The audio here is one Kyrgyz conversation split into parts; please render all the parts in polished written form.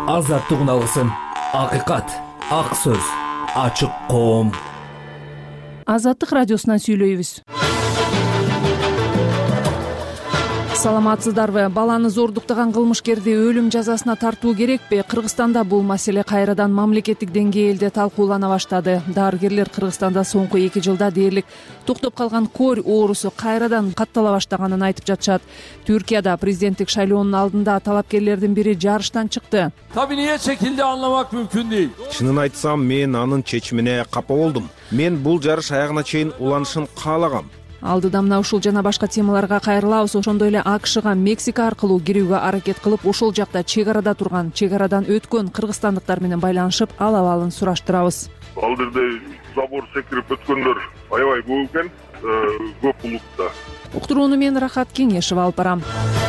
Азаттык алгысын. Акыйкат, ак сөз, ачык коом. Азаттык радиосунан сүйлөйбүз. Саламатсыздарбы? Баланы зордуктаган кылмышкерди өлүм жазасына тартуу керекпи? Кыргызстанда бул маселе кайрадан мамлекеттик деңгээлде талкуулана баштады. Дарыгерлер Кыргызстанда соңку 2 жылда дээрлик токтоп калган кор оорусу кайрадан каттала баштаганын айтып жатышат. Түркияда президенттик шайлоонун алдында талапкерлердин бири жарыштан чыкты. Tabii niye çekildi anlamak mümkün değil. Чынын айтсам, мен анын чечимине капа болдум. Мен бул жарыш аягына чейин уланышын каалагам. Алдыда мына ушул жана башка темаларга кайрылабыз. Ошондой эле АКШга Мексика аркылуу кирүүгө аракет кылып, ошол жакта чек арада турган, чек арадан өткөн кыргызстандыктар менен байланышып, ал абалын сураштырабыз. Ал жерде забор секирип өткөндөр аябай көп экен, көп улутта. Уктурууну мен Рахат Кеңешева алып барам.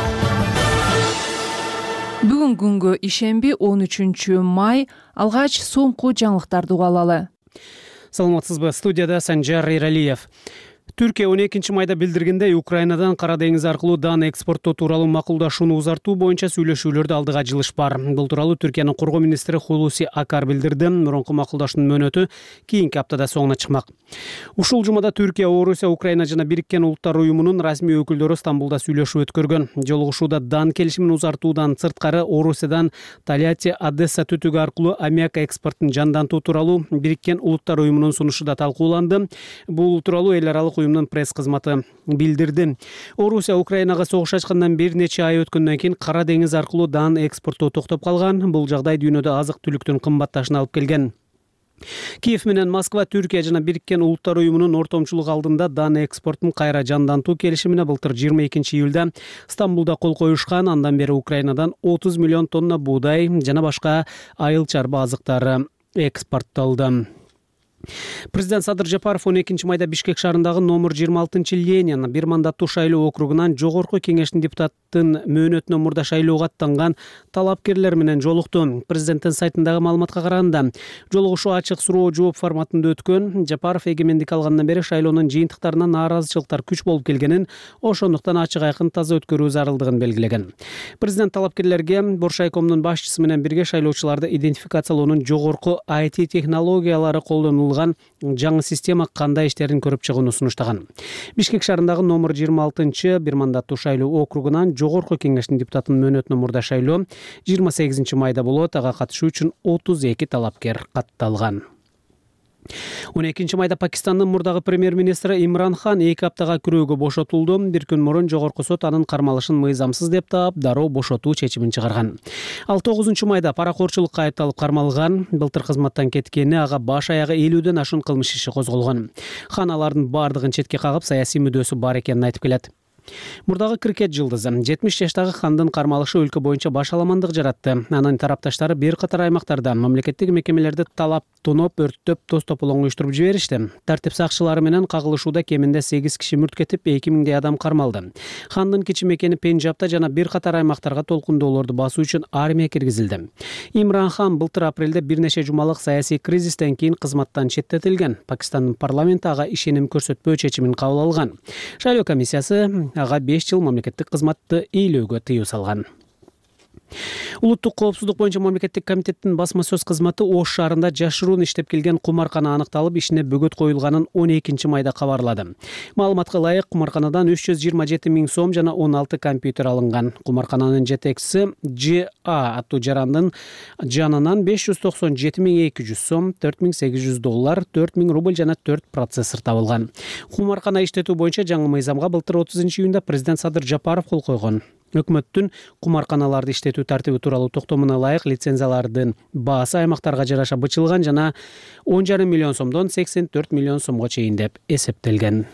Бүгүн күнгө ишемби 13 май алгач соңку жаңылыктарды угуп алалы. Саламатсызбы? Студияда Санжар Иралиев. Түркия 12 майда билдиргендей, Украинадан Кара деңиз аркылуу дан экспорттоо тууралуу макулдашууну узартуу боюнча сүйлөшүүлөрдө алдыга жылыш бар. Бул тууралуу Түркиянын коргоо министри Хулуси Акар билдирди. Мурунку макулдашуунун мөөнөтү кийинки аптада соңуна чыкмак. Ушул жумада Түркия, Орусия, Украина жана Бириккен Улуттар уюмунун расмий өкүлдөрү Стамбулда сүйлөшүү өткөргөн. Жолугушууда дан келишимин узартуудан сырткары Орусиядан Тольятти, Одесса түтүгү аркылуу аммиак экспортун жандантуу тууралуу Бириккен Улуттар уюмунун сунушу да талкууланды. Бул тууралуу эл аралык уюмдун пресс кызматы билдирди. Орусия Украинага согуш ачкандан бир нече ай өткөндөн кийин Кара деңиз аркылуу дан экспорттоо токтоп калган. Бул жагдай дүйнөдө азык-түлүктүн кымбатташына алып келген. Киев менен Москва Түркия жана Бириккен Улуттар уюмунун ортомчулугу алдында дан экспортун кайра жандантуу келишимине былтыр 22 июлда Стамбулда кол коюшкан. Андан бери Украинадан 30 миллион тонна буудай жана башка айыл чарба азыктары экспорттолду. Президент Садыр Жапаров 12 майда Бишкек шаарындагы номер 26 Ленин бир мандаттуу шайлоо округунан жогорку кеңештин депутаттын мөөнөтүнө мурда шайлоого аттанган талапкерлер менен жолукту. Президенттин сайтындагы маалыматка караганда, жолугушуу ачык суроо жооп форматында өткөн. Жапаров эгемендик алгандан бери шайлоонун жыйынтыктарына нааразычылыктар күч болуп келгенин, ошондуктан ачык айкын таза өткөрүү зарылдыгын белгилеген. Президент талапкерлерге Боршайкомдун башчысы менен бирге шайлоочуларды идентификациялоонун жогорку IT технологиялары колдонулган жаңы система кандай иштерин көрүп чыгууну сунуштаган. Бишкек шаарындагы номер 26 бир мандаттуу шайлоо округунан жогорку кеңештин депутатынын мөөнөтүнө мурда шайлоо 28 майда болот. Ага катышуу үчүн 32 талапкер катталган. 12 майда Пакистандын мурдагы премьер-министри Имран Хан 2 аптага күрөөгө бошотулду. Бир күн мурун жогорку сот анын кармалышын мыйзамсыз деп таап, дароо бошотуу чечимин чыгарган. Ал 9 майда паракорчулукка айыпталып кармалган. Былтыр кызматтан кеткени, ага баш аягы 50ден ашуун кылмыш иши козголгон. Хан алардын бардыгын четке кагып, саясий мүддөсү бар экенин айтып келет. Мурдагы крикет жылдызы 70 жаштагы Хандын кармалышы өлкө боюнча башаламандык жаратты. Анын тарапташтары бир катар аймактарда мамлекеттик мекемелерди талап, тоноп, өрттөп, тоз тополоң уюштуруп жиберишти. Тартип сакчылары менен кагылышууда кеминде 8 киши мүрт кетип, 2000 адам кармалды. Хандын кичи мекени Пенджабта жана бир катар аймактарга толкундоолорду басуу үчүн армия киргизилди. Имран Хан былтыр апрелде бир нече жумалык саясий кризистен кийин кызматтан четтетилген. Пакистандын парламенти ага ишеним көрсөтпөө чечимин кабыл алган. Шайлоо комиссиясы ага 5 жыл мамлекеттик кызматты ыйлөөгө тыюу салган. Улуттук коопсуздук боюнча мамлекеттик комитеттин басма сөз кызматы Ош шаарында жашыруун иштеп келген кумаркана аныкталып, ишине бөгөт коюлганын 12 майда кабарлады. Маалыматка ылайык, кумарканадан 327 000 сом жана 16 компьютер алынган. Кумаркананын жетекчиси Ж.А. аттуу жарандын жанынан 597 200 сом, 4800 доллар, 4000 рубль жана 4 процессор табылган. Кумаркана иштетүү боюнча жаңы мыйзамга былтыр 30 июнда президент Садыр Жапаров кол койгон. Өкмөттүн кумарканаларды иштетүү тартиби тууралуу токтомуна ылайык лицензиялардын баасы аймактарга жараша бычылган жана 10,5 миллион сомдон 84 миллион сомго чейин деп эсептелген.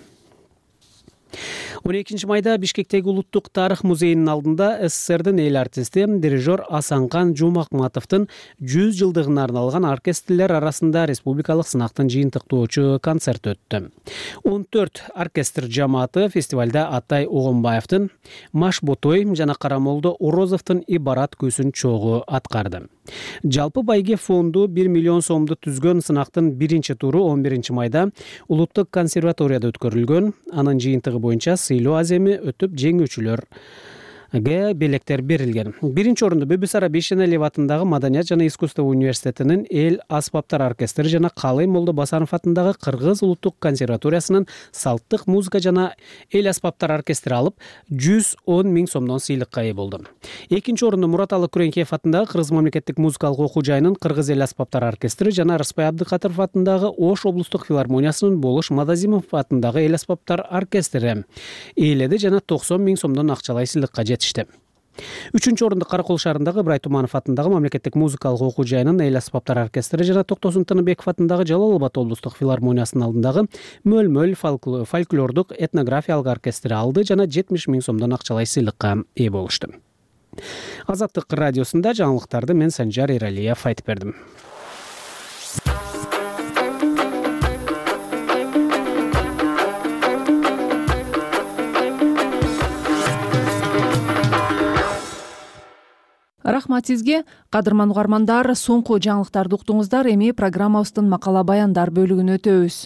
12 майда Бишкектеги Улуттук тарых музейинин алдында СССРдин эл артисти, дирижер Асанкан Жумакматовдун 100 жылдыгына арналган оркестрлер арасында республикалык сынактын жыйынтыктоочу концерт өттү. 14 оркестр жамааты фестивалда Атай Огонбаевдин Маш Ботой жана Карамолдо Орозовдун Ибарат күүсүн чогуу аткарды. Жалпы байге фонду 1 миллион сомду түзгөн сынактын биринчи туру 11 майда Улуттук консерваторияда өткөрүлгөн. Анын жыйынтыгы боюнча сыйлоо аземи өтүп, жеңүүчүлөр белектер берилген. Биринчи орунду Бибисара Бейшеналиев атындагы Маданият жана искусство университетинин эл аспаптар оркестри жана Калый Молдо Басанов атындагы Кыргыз улуттук консерваториясынын салттык музыка жана эл аспаптар оркестри алып, 110 000 сомдон сыйлыкка ээ болду. Экинчи орунду Мураталы Күренкеев атындагы Кыргыз мамлекеттик музыкалык окуу жайынын Кыргыз эл аспаптар оркестри жана Рыспай Абдыкатыров атындагы Ош облустук филармониясынын Болуш Мадазимов атындагы эл аспаптар оркестри ээледи жана 90 000 сомдон акчалай сыйлыкка жетишти. Үчүнчү орунду Каракол шаарындагы Ыбырай Туманов атындагы мамлекеттик музыкалык окуу жайынын эл аспаптар оркестри жана Токтосун Тыныбеков атындагы Жалал Абад облустук филармониясынын алдындагы Мөл фольклордук этнографиялык оркестри алды жана 70 000 сомдон акчалай сыйлыкка ээ болушту. Азаттык радиосунда жаңылыктарды мен Санжар Эралиев айтып бердим. Рахмат сизге, кадырман угармандар. Соңку жаңылыктарды уктуңуздар. Эми программабыздын макала баяндар бөлүгүнө өтөбүз.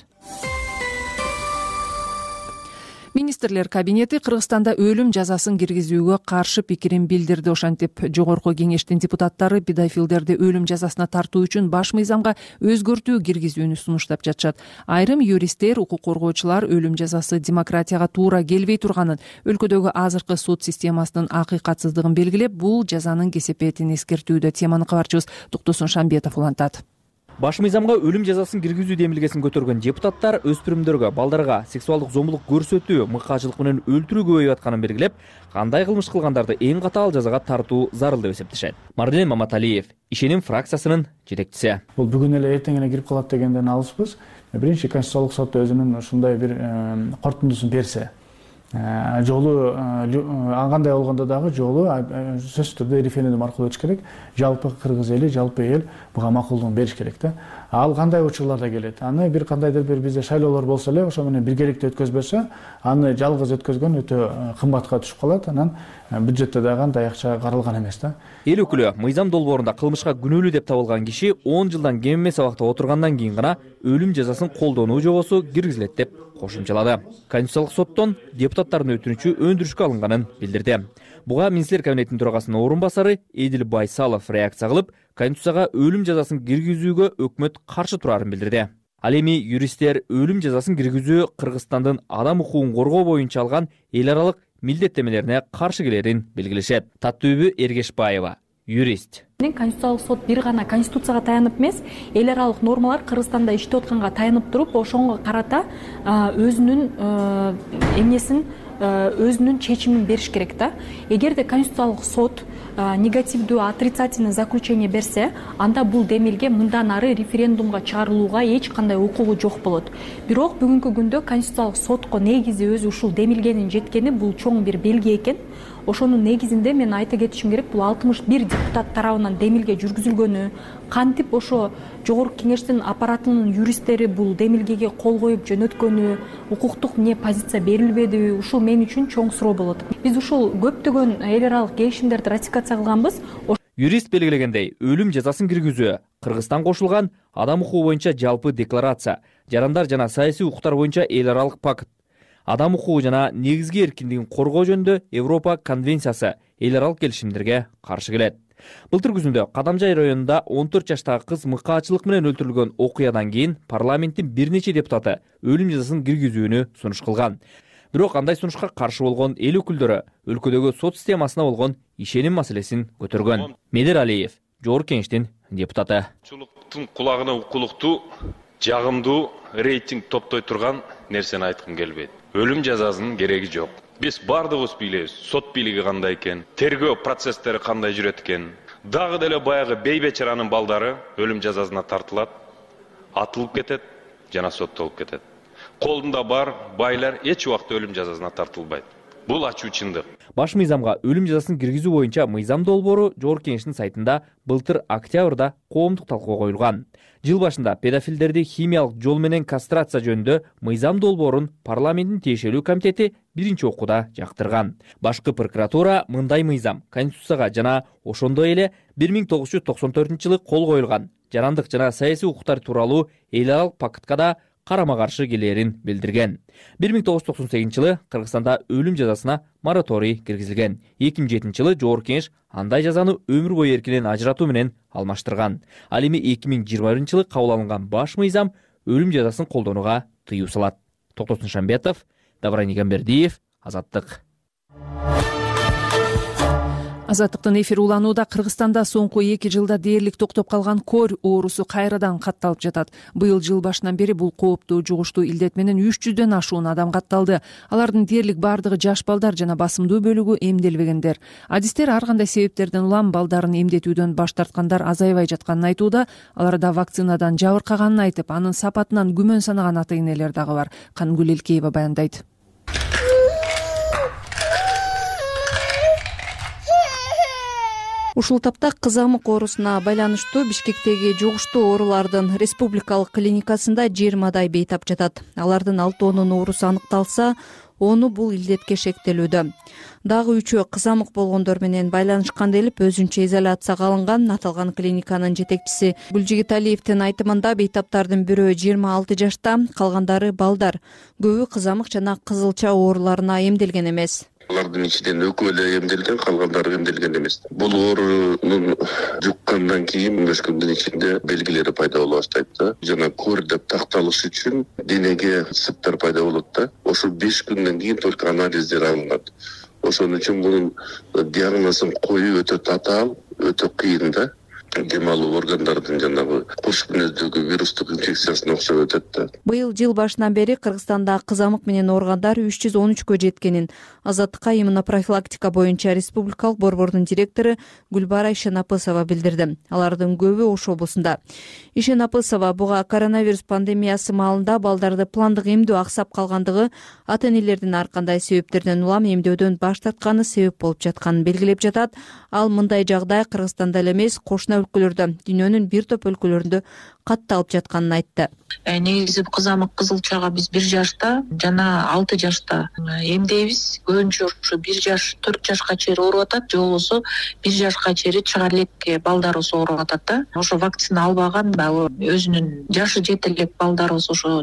Министрлер кабинети Кыргызстанда өлүм жазасын киргизүүгө каршы пикирин билдирди. Ошентип, жогорку кеңештин депутаттары педофилдерди өлүм жазасына тартуу үчүн баш мыйзамга өзгөртүү киргизүүнү сунуштап жатышат. Айрым юристтер, укук коргоочулар өлүм жазасы демократияга туура келбей турганын, өлкөдөгү азыркы сот системасынын акыйкатсыздыгын белгилеп, бул жазанын кесепетин эскертүүдө. Теманы кабарчыбыз Токтосун Шамбетов улантат. Баш мыйзамга өлүм жазасын киргизүү демилгесин көтөргөн депутаттар өспүрүмдөргө, балдарга сексуалдык зомбулук көрсөтүү, мыкаачылык менен өлтүрүү көбөйүп атканын белгилеп, кандай кылмыш кылгандарды эң катаал жазага тартуу зарыл деп эсептешет. Марден Маматалиев, Ишеним фракциясынын жетекчиси. Бул бүгүн эле эртең эле кирип калат дегенден алыспыз. Биринчи Конституциялык сот өзүнүн ушундай бир корутундусун берсе, жолу кандай болгондо дагы жолу сөзсүз түрдө референдум аркылуу өтүш керек. Жалпы кыргыз эли, жалпы эл буга макулдугун бериш керек да. Ал кандай учурларда келет? Аны бир кандайдыр бир бизде шайлоолор болсо эле, ошо менен биргеликте өткөзбөсө, аны жалгыз өткөзгөн өтө кымбатка түшүп калат. Анан бюджетте дагы андай акча каралган эмес да. Эл өкүлү мыйзам долбоорунда кылмышка күнөөлүү деп табылган киши 10 жылдан кем эмес абакта отургандан кийин гана өлүм жазасын колдонуу жобосу киргизилет деп кошумчалады. Конституциялык соттон депутаттардын өтүнүчү өндүрүшкө алынганын билдирди. Буга министрлер кабинетинин төрагасынын орун басары Эдил Байсалов реакция кылып, Конституцияга өлүм жазасын киргизүүгө өкмөт каршы турарын билдирди. Ал эми юристтер өлүм жазасын киргизүү Кыргызстандын адам укугун коргоо боюнча алган эл аралык милдеттемелерине каршы келерин белгилешет. Таттүүбү Эргешбаева, юрист. Конституциялык сот бир гана конституцияга таянып эмес, эл аралык нормалар Кыргызстанда иштеп атканга таянып туруп, ошонго карата өзүнүн эмнесин, өзүнүн чечимин бериш керек да. Эгерде конституциялык сот негативдүү отрицательный заключение берсе, анда бул демилге мындан ары референдумга чыгарылууга эч кандай укугу жок болот. Бирок бүгүнкү күндө конституциялык сотко негизи өзү ушул демилгенин жеткени бул чоң бир белги экен. Ошонун негизинде мен айта кетишим керек, бул 61 депутат тарабынан демилге жүргүзүлгөнү, кантип ошо жогорку кеңештин аппаратынын юристтери бул демилгеге кол коюп жөнөткөнү, укуктук позиция берилбеди, ушул мен үчүн чоң суроо болот. Биз ушул көптөгөн эл аралык келишимдерди ратификация кылганбыз. Юрист белгилегендей, өлүм жазасын киргизүү Кыргызстан кошулган адам укугу боюнча жалпы декларация, жарандар жана саясий укуктар боюнча эл аралык пакт, адам укугу жана негизги эркиндигин коргоо жөнүндө Европа конвенциясы эл аралык келишимдерге каршы келет. Былтыр күзүндө Кадамжай районунда 14 жаштагы кыз мыкаачылык менен өлтүрүлгөн окуядан кийин парламенттин бир нече депутаты өлүм жазасын киргизүүнү сунуш кылган. Бирок андай сунушка каршы болгон эл өкүлдөрү өлкөдөгү сот системасына болгон ишеним маселесин көтөргөн. Медер Алиев, жогорку кеңештин депутаты. Чулуктун кулагына укулуктуу, жагымдуу рейтинг топтой турган нерсени айткым келбейт. Өлүм жазасынын кереги жок. Биз бардыгыбыз билебиз, сот бийлиги кандай экен, тергөө процесстери кандай жүрөт экен. Дагы деле баягы бейбечаранын балдары өлүм жазасына тартылат, атылып кетет жана соттолуп кетет. Колунда бар байлар эч убакта өлүм жазасына тартылбайт. Бул ачуу чындык. Баш мыйзамга өлүм жазасын киргизүү боюнча мыйзам долбоору жогорку кеңештин сайтында былтыр октябрда коомдук талкууга коюлган. Жыл башында педофилдерди химиялык жол менен кастрация жөнүндө мыйзам долбоорун парламенттин тиешелүү комитети биринчи окууда жактырган. Башкы прокуратура мындай мыйзам Конституцияга жана ошондой эле 1994 жылы кол коюлган жарандык жана саясий укуктар тууралуу эл аралык пактка да карама каршы келерин билдирген. 1998 жылы Кыргызстанда өлүм жазасына мораторий киргизилген. 2007 жылы Жогорку Кеңеш андай жазаны өмүр бою эркинен ажыратуу менен алмаштырган. Ал эми 2021 жылы кабыл алынган баш мыйзам өлүм жазасын колдонууга тыюу салат. Токтосун Шамбетов, Давран Игамбердиев, Азаттык. Азаттыктын эфир уланууда. Кыргызстанда соңку 2 жылда дээрлик токтоп калган кор оорусу кайрадан катталып жатат. Быйыл жыл башынан бери бул кооптуу жугуштуу илдет менен 300дөн ашуун адам катталды. Алардын дээрлик бардыгы жаш балдар жана басымдуу бөлүгү эмделбегендер. Адистер ар кандай себептерден улам балдарын эмдетүүдөн баш тарткандар азайбай жатканын айтууда. Аларда вакцинадан жабыркаганын айтып, анын сапатынан күмөн санаган ата-энелер дагы бар. Канымгүл Элкеева баяндайт. Ушул тапта кызамык оорусуна байланыштуу Бишкектеги жугуштуу оорулардын республикалык клиникасында 20 бейтап жатат. Алардын 6-нун оорусу аныкталса, 10 бул илдетке шектелүүдө. Дагы 3 кызамык болгондор менен байланышкан делип өзүнчө изоляцияга алынган. Аталган клиниканын жетекчиси Гүлжигиталиевдин айтымында бейтаптардын бирөө 26 жашта, калгандары балдар. Көбү кызамык жана кызылча ооруларына эмделген эмес. Алардын ичинен экөө эле эмделген, калгандары эмделген эмес. Бул оорунун жуккандан кийин 15 күндүн ичинде белгилери пайда боло баштайт да. Жана кор деп такталыш үчүн денеге сыптар пайда болот да. Ошо 5 күндөн кийин только анализдер алынат. Ошон үчүн бунун диагнозун коюу өтө татаал, өтө кыйын да. Дем алуу органдардын жанагы кош мүнөздөгү вирустук инфекциясына окшоп өтөт да. Быйыл жыл башынан бери Кыргызстанда кызамык менен ооругандар 313кө жеткенин Азаттыкка иммунопрофилактика боюнча республикалык борбордун директору Гүлбара Ишенапысова билдирди. Алардын көбү Ош облусунда. Ишенапысова буга коронавирус пандемиясы маалында балдарды пландык эмдөө аксап калгандыгы, ата-энелердин ар кандай себептерден улам эмдөөдөн баш тартканы себеп болуп жатканын белгилеп жатат. Ал мындай жагдай Кыргызстанда эле эмес, кошуна өлкөлөрдө, дүйнөнүн бир топ өлкөлөрүндө катталып жатканын айтты. Негизи кызамык кызылчага биз 1 жашта жана 6 жашта эмдейбиз. Көбүнчө ушу 1 жаш, 4 жашка чейин ооруп атат, же болбосо 1 жашка чейин чыгар элек балдарыбыз ооруп атат да. Ошо вакцина албаган баягы өзүнүн жашы жете элек балдарыбыз ошо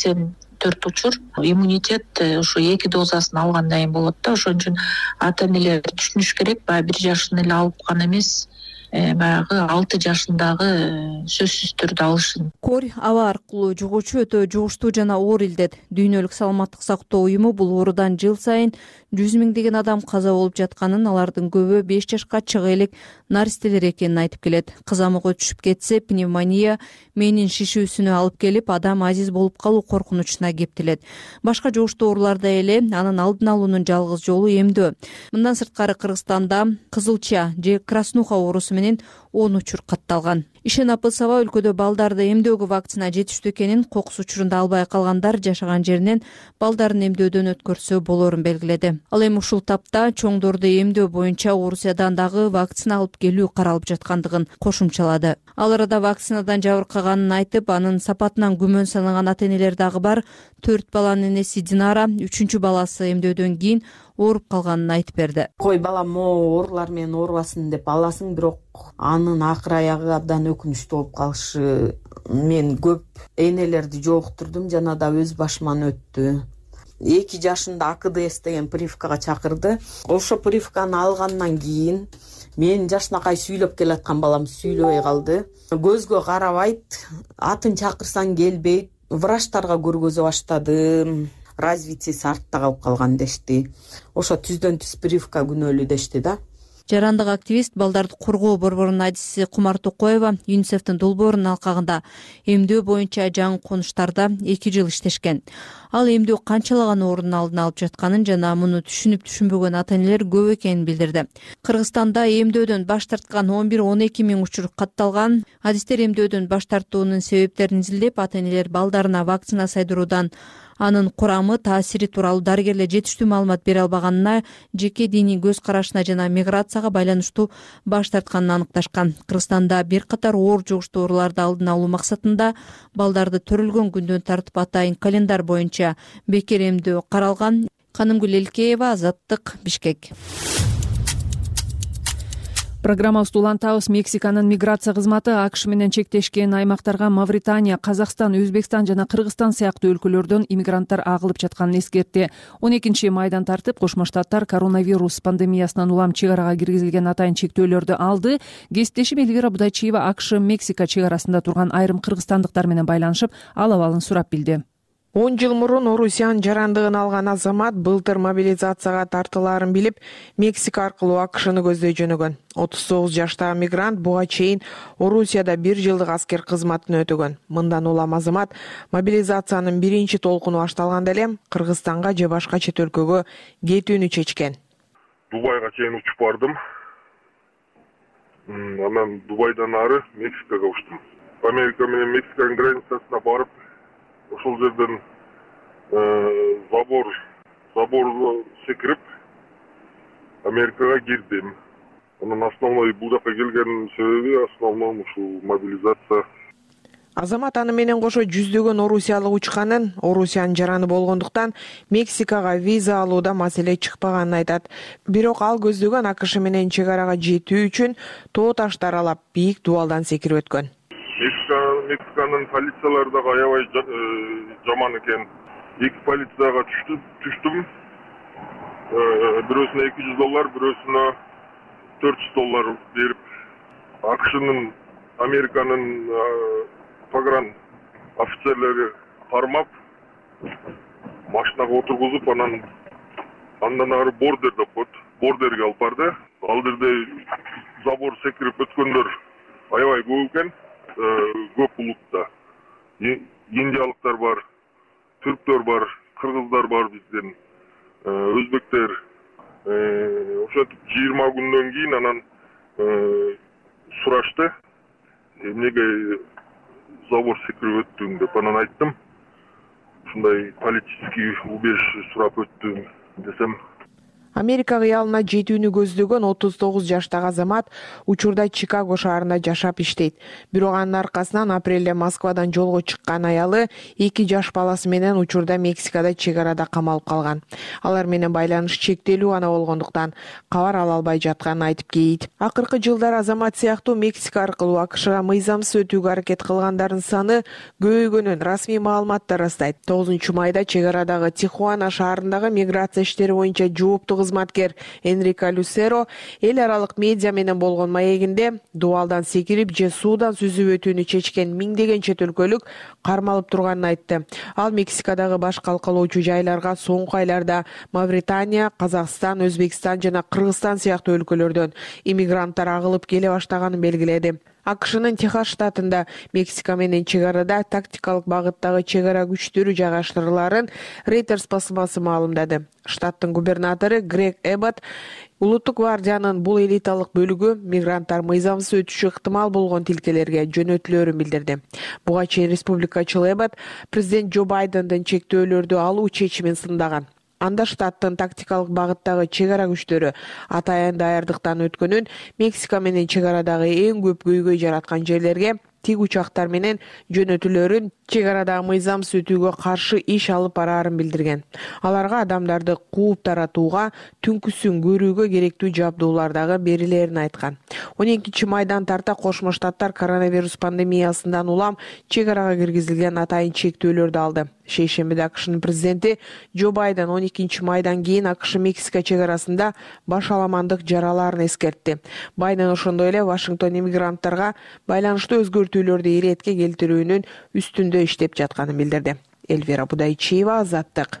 84 учур иммунитет ошо 2 дозасын алгандан кийин болот да. Ошон үчүн ата-энелер түшүнүш керек, баягы 1 жашын эле алып гана эмес, баягы 6 жашындагы сөзсүз түрдө алышын. Кор аба аркылуу жугуучу өтө жугуштуу жана оор илдет. Дүйнөлүк саламаттык сактоо уюму бул оорудан жыл сайын 100 миңдеген адам каза болуп жатканын, алардын көбү 5 жашка чыга элек наристелер экенин айтып келет. Кызамык өтүшүп кетсе, пневмония, мээнин шишүүсүнө алып келип, адам азиз болуп калуу коркунучуна кептелет. Башка жугуштуу ооруларда эле анын алдын алуунун жалгыз жолу эмдөө. Мындан сырткары Кыргызстанда кызылча же краснуха оорусу менен 10 учур катталган. Ишенапысова өлкөдө балдарды эмдөөгө вакцина жетиштүү экенин, кокус учурунда албай калгандар жашаган жеринен балдарын эмдөөдөн өткөрсө болорун белгиледи. Ал эми ушул тапта чоңдорду эмдөө боюнча Орусиядан дагы вакцина алып келүү каралып жаткандыгын кошумчалады. Ал арада вакцинадан жабыркаганын айтып, анын сапатынан күмөн санаган ата-энелер дагы бар. 4 баланын энеси Динара 3-чү баласы эмдөөдөн кийин ооруп калганын айтып берди. Кой балам могу оорулар менен оорубасын деп аласың, бирок анын акыр аягы абдан өкүнүчтүү болуп калышы. Мен көп энелерди жолуктурдум, жана да өз башыман өттү. 2 жашында АКДС деген прививкага чакырды. Ошо прививканы алгандан кийин мен жашынакай сүйлөп келаткан балам сүйлөбөй калды. Көзгө карабайт, атын чакырсаң келбейт. Врачтарга көргөзө баштадым. Развитиеси артта калып калган дешти. Ошо түздөн түз прививка күнөөлүү дешти да. Жарандык активист, балдарды коргоо борборунун адиси Кумар Токоева ЮНИСЕФтин долбоорунун алкагында эмдөө боюнча жаңы конуштарда 2 жыл иштешкен. Ал эмдөө канчалаган оорунун алдын алып жатканын жана муну түшүнүп-түшүнбөгөн ата-энелер көп экенин билдирди. Кыргызстанда эмдөөдөн баш тарткан 11-12 миң учур катталган. Адистер эмдөөдөн баш тартуунун себептерин изилдеп, ата-энелер балдарына вакцина сайдыруудан анын курамы, таасири тууралуу дарыгерлер жетиштүү маалымат бере албаганына, жеке диний көз карашына жана миграцияга байланыштуу баш тартканын аныкташкан. Кыргызстанда бир катар оор жугуштуу ооруларды алдын алуу максатында балдарды төрөлгөн күндөн тартып атайын календар боюнча бекер эмдөө каралган. Канымгүл Элкеева, Азаттык, Бишкек. Программабызды улантабыз. Мексиканын миграция кызматы АКШ менен чектешкен аймактарга Мавритания, Казакстан, Өзбекстан жана Кыргызстан сыяктуу өлкөлөрдөн иммигранттар агылып жатканын эскертти. 12 майдан тартып Кошмо Штаттар коронавирус пандемиясынан улам чек арага киргизилген атайын чектөөлөрдү алды. Кесиптешим Элвира Будайчиева АКШ Мексика чек арасында турган айрым кыргызстандыктар менен байланышып, ал абалын сурап билди. 10 жыл мурун Орусиянын жарандыгын алган азамат былтыр мобилизацияга тартылаарын билип, Мексика аркылуу АКШны көздөй жөнөгөн. 39 жаштагы мигрант буга чейин Орусияда 1 жылдык аскер кызматын өтөгөн. Мындан улам азамат мобилизациянын биринчи толкуну башталганда эле Кыргызстанга же башка чет өлкөгө кетүүнү чечкен. Дубайга чейин учуп бардым. Анан Дубайдан ары Мексикага учтум. Америка менен Мексиканын границасына барып, ошол жерден забор секирип Америкага кирдим. Анан основной бул жака келген себеби основной ушул мобилизация. Азамат аны менен кошо жүздөгөн орусиялык учканын, Орусиянын жараны болгондуктан Мексикага виза алууда маселе чыкпаганын айтат. Бирок ал көздөгөн АКШ менен чек арага жетүү үчүн тоо таштар аралап бийик дубалдан секирип өткөн. Мексиканын полициялары дагы аябай жаман экен. 2 полицияга түштүм. Бирөөсүнө $200, бирөөсүнө $400 берип, АКШнын, Американын погран офицерлери кармап, машинага отургузуп, андан ары бордер деп коет. Бордерге алып барды. Ал жерде забор секирип өткөндөр аябай көп экен. Көп улутта. Индиялыктар бар, түрктөр бар, кыргыздар бар бизден, өзбектер. Ошентип 20 күндөн кийин анан сурашты. Эмнеге забор секирип өттүң деп анан айттым. Ушундай политический убежище сурап өттүм десем. Америка кыялына жетүүнү көздөгөн 39 жаштагы азамат учурда Чикаго шаарында жашап иштейт. Бирок анын аркасынан апрелде Москвадан жолго чыккан аялы 2 жаш баласы менен учурда Мексикада чек арада камалып калган. Алар менен байланыш чектелүү гана болгондуктан кабар ала албай жатканын айтып кейт. Акыркы жылдар азамат сыяктуу Мексика аркылуу АКШга мыйзамсыз өтүүгө аракет кылгандардын саны көбөйгөнүн расмий маалыматтар ырастайт. 9 майда чек арадагы Тихуана шаарындагы миграция иштери боюнча жооптуу кызматкер Энрико Люсеро эл аралык медиа менен болгон маегинде дубалдан секирип же суудан сүзүп өтүүнү чечкен миңдеген чет өлкөлүк кармалып турганын айтты. Ал Мексикадагы баш калкалоочу жайларга соңку айларда Мавритания, Казакстан, Өзбекстан жана Кыргызстан сыяктуу өлкөлөрдөн иммигранттар агылып келе баштаганын белгиледи. АКШнын Техас штатында Мексика менен чек арада тактикалык багыттагы чек ара күчтөрү жайгаштырыларын Reuters басылмасы маалымдады. Штаттын губернатору Грег Эббот Улуттук гвардиянын бул элиталык бөлүгү мигранттар мыйзамсыз өтүшү ыктымал болгон тилкелерге жөнөтүлөрүн билдирди. Буга чейин республикачыл Эббот президент Джо Байдендин чектөөлөрдү алуу чечимин сындаган. Анда штаттын тактикалык багыттагы чек ара күчтөрү атайын даярдыктан өткөнүн, Мексика менен чек арадагы эң көп көйгөй жараткан жерлерге тик учактар менен жөнөтүлөрүн чек арадагы мыйзамсыз өтүүгө каршы иш алып бараарын билдирген. Аларга адамдарды кууп таратууга, түнкүсүн көрүүгө керектүү жабдуулар дагы берилерин айткан. 12 майдан тарта Кошмо Штаттар коронавирус пандемиясынан улам чек арага киргизилген атайын чектөөлөрдү алды. Шейшембиде АКШнын президенти Джо Байден 12 майдан кийин АКШ-Мексика чек арасында баш аламандык жараларын эскертти. Байден ошондой эле Вашингтон иммигранттарга байланыштуу өзгөртүүлөрдү иретке келтирүүнүн үстүндө иштеп жатканын билдирди. Элвира Будайчиева, Азаттык.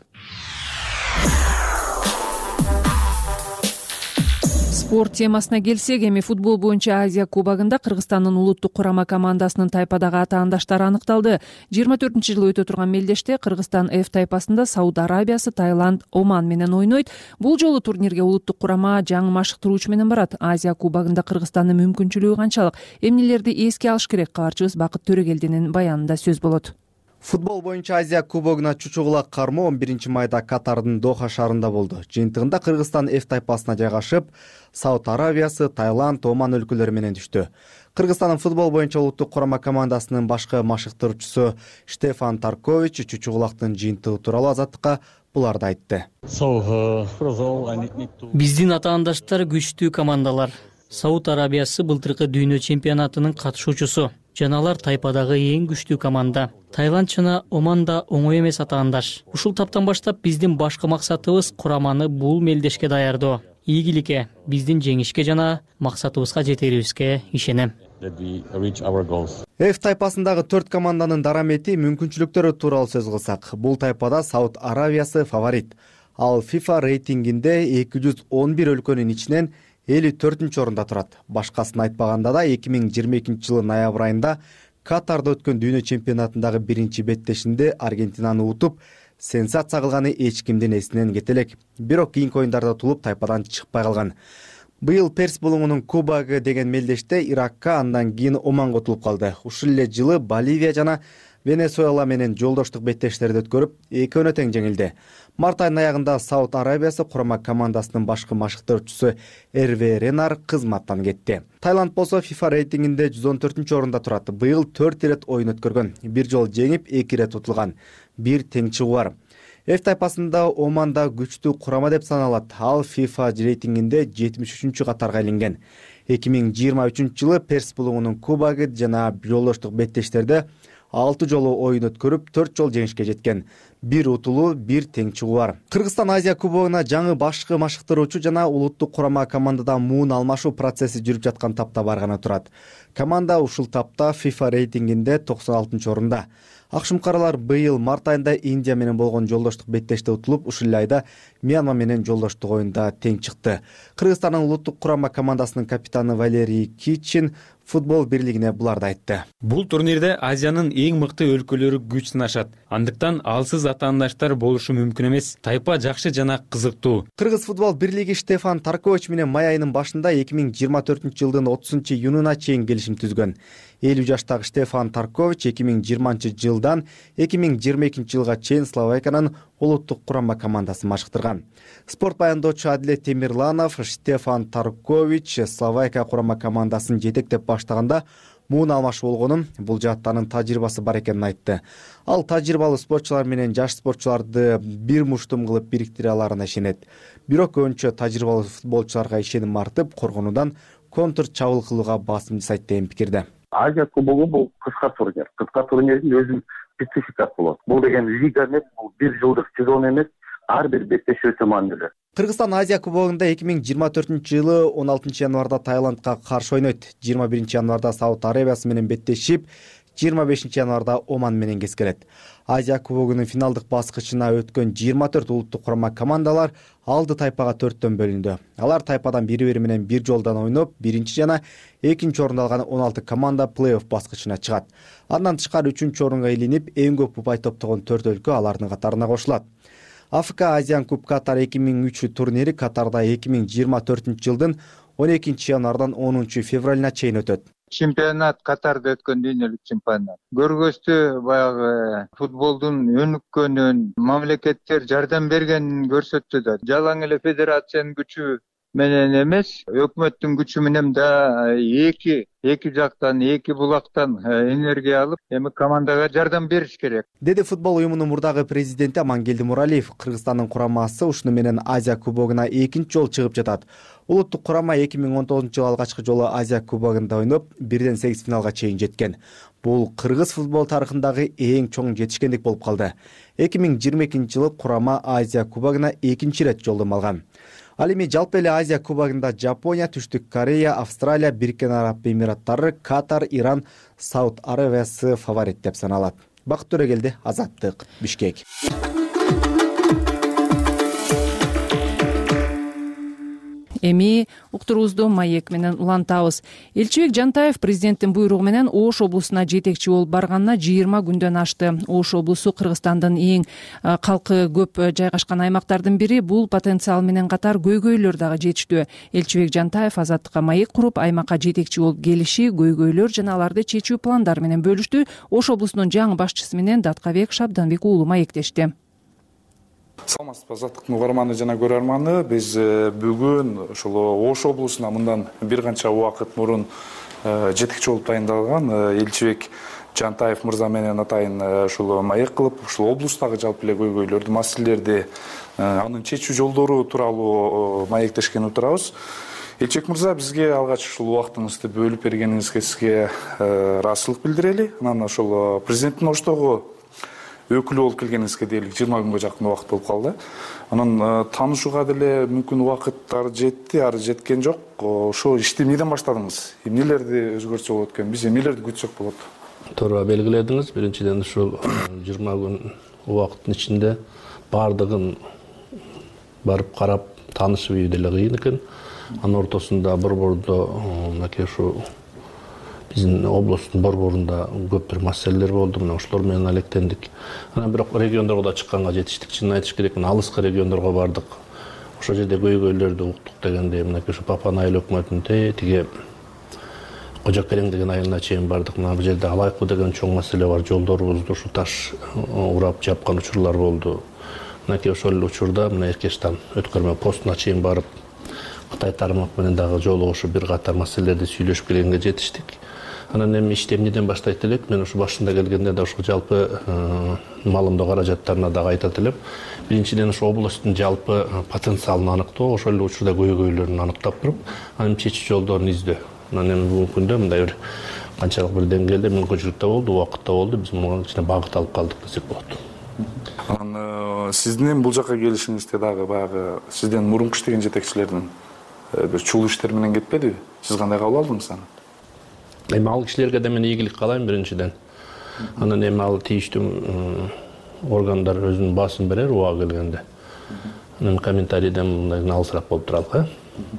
Спорт темасына келсек, эми футбол боюнча Азия кубогунда Кыргызстандын улуттук курама командасынын тайпадагы атаандаштары аныкталды. 24-жылы өтө турган мелдеште Кыргызстан F тайпасында Сауд Арабиясы, Таиланд, Оман менен ойнойт. Бул жолу турнирге улуттук курама жаңы машыктыруучу менен барат. Азия кубогунда Кыргызстандын мүмкүнчүлүгү канчалык? Эмнелерди эске алыш керек? Кабарчыбыз Бакыт Төрөгелдинин баянында сөз болот. Футбол боюнча Азия кубогуна чучугулак кармоо 11 майда Катардын Доха шаарында болду. Жыйынтыгында Кыргызстан F тайпасына жайгашып, Сауд Арабиясы, Таиланд, Оман өлкөлөрү менен түштү. Кыргызстандын футбол боюнча улуттук курама командасынын башкы машыктыруучусу Штефан Таркович чучугулактын жыйынтыгы тууралуу Азаттыкка буларды айтты. Биздин атаандаштар күчтүү командалар. Сауд Арабиясы былтыркы дүйнө чемпионатынын катышуучусу жана алар тайпадагы эң күчтүү команда. Таиланд жана Оман да оңой эмес атаандаш. Ушул таптан баштап биздин башкы максатыбыз кураманы бул мелдешке даярдоо. Ийгиликке, биздин жеңишке жана максатыбызга жетерибизге ишенем. F тайпасындагы 4 команданын дарамети, мүмкүнчүлүктөрү тууралуу сөз кылсак, бул тайпада Сауд Аравиясы фаворит. Ал FIFA рейтингинде 211 өлкөнүн ичинен 54-чү орунда турат. Башкасын айтпаганда да 2022 жылы ноябрь айында Катарда өткөн дүйнө чемпионатындагы биринчи беттешинде Аргентинаны утуп, сенсация кылганы эч кимдин эсинен кете элек. Бирок кийинки оюндарда утулуп, тайпадан чыкпай калган. Быйыл Перс булуңунун кубогу деген мелдеште Иракка, андан кийин Оманга утулуп калды. Ушул эле жылы Боливия жана Венесуэла менен жолдоштук беттештерди өткөрүп, экөөнө тең жеңилди. Март айынын аягында Сауд Арабиясы курама командасынын башкы машыктоочусу Эрве Ренар кызматтан кетти. Таиланд болсо FIFA рейтингинде 114-чү орунда турат. Быйыл 4 ирет оюн өткөргөн. Бир жол жеңип, 2 ирет утулган. Бир тең чыгуу бар. F тайпасында Оман да күчтүү курама деп саналат. Ал FIFA рейтингинде 73-чү катарга илинген. 2023 жылы Перс булуңунун кубогу жана жолдоштук беттештерде 6 жолу оюн өткөрүп, 4 жол жеңишке жеткен. Бир утулуу, бир тең чыгуу бар. Кыргызстан Азия кубогуна жаңы башкы машыктыруучу жана улуттук курама командада муун алмашуу процесси жүрүп жаткан тапта барганы турат. Команда ушул тапта FIFA рейтингинде 96-чы орунда. Акшумкарлар быйыл март айында Индия менен болгон жолдоштук беттеште утулуп, ушул айда Мьянма менен жолдоштук оюнда тең чыкты. Кыргызстандын улуттук курама командасынын капитаны Валерий Кичин футбол бирлигине буларды айтты. Бул турнирде Азиянын эң мыкты өлкөлөрү күч сынашат. Андыктан алсыз атаандаштар болушу мүмкүн эмес. Тайпа жакшы жана кызыктуу. Кыргыз футбол бирлиги Штефан Таркович менен май айынын башында 2024-жылдын 30-июнуна чейин келишим түзгөн. 50 жаштагы Штефан Таркович 2020-жылдан 2022 жылга чейин Словакиянын улуттук курама командасын машыктырган. Спорт баяндоочу Адилет Темирланов Штефан Таркович Словакия курама командасын жетектеп баштаганда муун алмашуу болгонун, бул жаатта анын тажрыйбасы бар экенин айтты. Ал тажрыйбалуу спортчулар менен жаш спортчуларды бир муштум кылып бириктире аларына ишенет. Бирок көбүнчө тажрыйбалуу футболчуларга ишеним артып, коргонуудан контр чабуул кылууга басым жасайт деген пикирде. Азия кубогу бул кыска турнир. Кыска турнирдин өзүнүн спецификасы болот. Бул деген лига эмес, бул бир жылдык сезон эмес, ар бир беттеш өтө маанилүү. Кыргызстан Азия кубогунда 2024-жылы 16 январда Таиландка каршы ойнойт. 21 январда Сауд Арабиясы менен беттешип, 25 январда Оман менен кескелет. Азия кубогунун финалдык баскычына өткөн 24 улуттук курама командалар алды тайпага 4төн бөлүндү. Алар тайпадан бири-бири менен бир жолдан ойноп, биринчи жана экинчи орунду алган 16 команда плей-офф баскычына чыгат. Андан тышкары 3-чү орунга илинип, эң көп упай топтогон 4 өлкө алардын катарына кошулат. Африка Азиан Куб Катар 2003 турнири Катарда 2024-жылдын 12 январдан 10 февралына чейин өтөт. Чемпионат Катарда өткөн дүйнөлүк чемпионат. Көргөстүү баягы футболдун өнүккөнүн, мамлекеттер жардам бергенин көрсөттү да. Жалаң эле федерациянын күчү менен эмес, өкмөттүн күчү менен да эки жактан, эки булактан энергия алып, эми командага жардам бериш керек. Деди футбол уюмунун мурдагы президенти Амангелди Муралиев. Кыргызстандын курамасы ушуну менен Азия кубогуна экинчи жолу чыгып жатат. Улуттук курама 2019-жылы алгачкы жолу Азия кубогунда ойноп, 1-8 финалга чейин жеткен. Бул кыргыз футбол тарыхындагы эң чоң жетишкендик болуп калды. 2022-жылы курама Азия кубогуна экинчи ирет жолдомо алган. Ал эми жалпы эле Азия кубогунда Жапония, Түштүк Корея, Австралия, Бириккен Араб Эмираттары, Катар, Иран, Сауд Арабиясы фаворит деп саналат. Бакыт Төрөгелди, Азаттык, Бишкек. Эми уктуруубузду маек менен улантабыз. Элчибек Жантаев президенттин буйругу менен Ош облусуна жетекчи болуп барганына 20 күндөн ашты. Ош облусу Кыргызстандын эң калкы көп жайгашкан аймактардын бири. Бул потенциал менен катар көйгөйлөр дагы жетиштүү. Элчибек Жантаев Азаттыкка маек куруп, аймакка жетекчи болуп келиши, көйгөйлөр жана аларды чечүү пландары менен бөлүштү. Ош облусунун жаңы башчысы менен Даткабек Шабданбек уулу маектешти. Саламатсызбы, Азаттыктын угарманы жана көрөрманы. Биз бүгүн ошол Ош облусуна мындан бир канча убакыт мурун жетекчи болуп тайындалган Элчибек Жантаев мырза менен атайын ушул маек кылып, ушул облустагы жалпы эле көйгөйлөрдү, маселелерди, анын чечүү жолдору тууралуу маектешкен отурабыз. Элчибек мырза, бизге алгач ушул убактыңызды бөлүп бергениңизге сизге ыраазычылык билдирели. Анан ошол президенттин оштогу өкүлү болуп келгениңизге дээрлик 20 күнгө жакын убакыт болуп калды. Анан таанышууга деле мүмкүн убакыттар жетти, ары жеткен жок. Ошо ишти эмнеден баштадыңыз? Эмнелерди өзгөртсө болот экен? Биз эмнелерди күтсөк болот? Туура белгиледиңиз. Биринчиден ушул 20 күн убакыттын ичинде бардыгын барып карап таанышып ийүү деле кыйын экен. Анын ортосунда борбордо мынакей ушу биздин облусттун борборунда көп бир маселелер болду. Мына ошолор менен алектендик. Анан бирок региондорго да чыкканга жетиштик. Чынын айтыш керек, алыскы региондорго бардык. Ошол жерде көйгөйлөрдү уктук дегенде, мынакей ушу Папан айыл өкмөтүнүн тиги Кожокерең деген айылына чейин бардык. Мына бул жерде алайкы деген чоң маселе бар. Жолдорубузду ушу таш урап жапкан учурлар болду. Мынакей ошол учурда мына Эркештан өткөрмө постуна чейин барып Кытай тармак менен дагы жолугушуп бир катар маселелерди сүйлөшүп келгенге жетиштик. Анан эми ишти эмнеден баштайт элек? Мен ушу башында келгенде да ушу жалпы малымдоо каражаттарына дагы айтат элем. Биринчиден ушу областтын жалпы потенциалын аныктоо, ошол эле учурда көйгөйлөрүн аныктап туруп, анын чечүү жолдорун издөө. Анан эми бүгүнкү күндө мындай бир канчалык бир деңгээлде мүмкүнчүлүк да болду, убакыт да болду. Биз муну кичине багыт алып калдык десек болот. Анан сиздин бул жака келишиңизде дагы баягы сизден мурунку иштеген жетекчилердин бир чулуу иштер менен кетпедиби? Сиз кандай кабыл алдыңыз аны? Эми ал кишилерге да мен ийгилик каалайм биринчиден. Анан эми ал тийиштүү органдар өзүнүн баасын берер убагы келгенде. Анан комментарийден мындай алысыраак болуп туралык,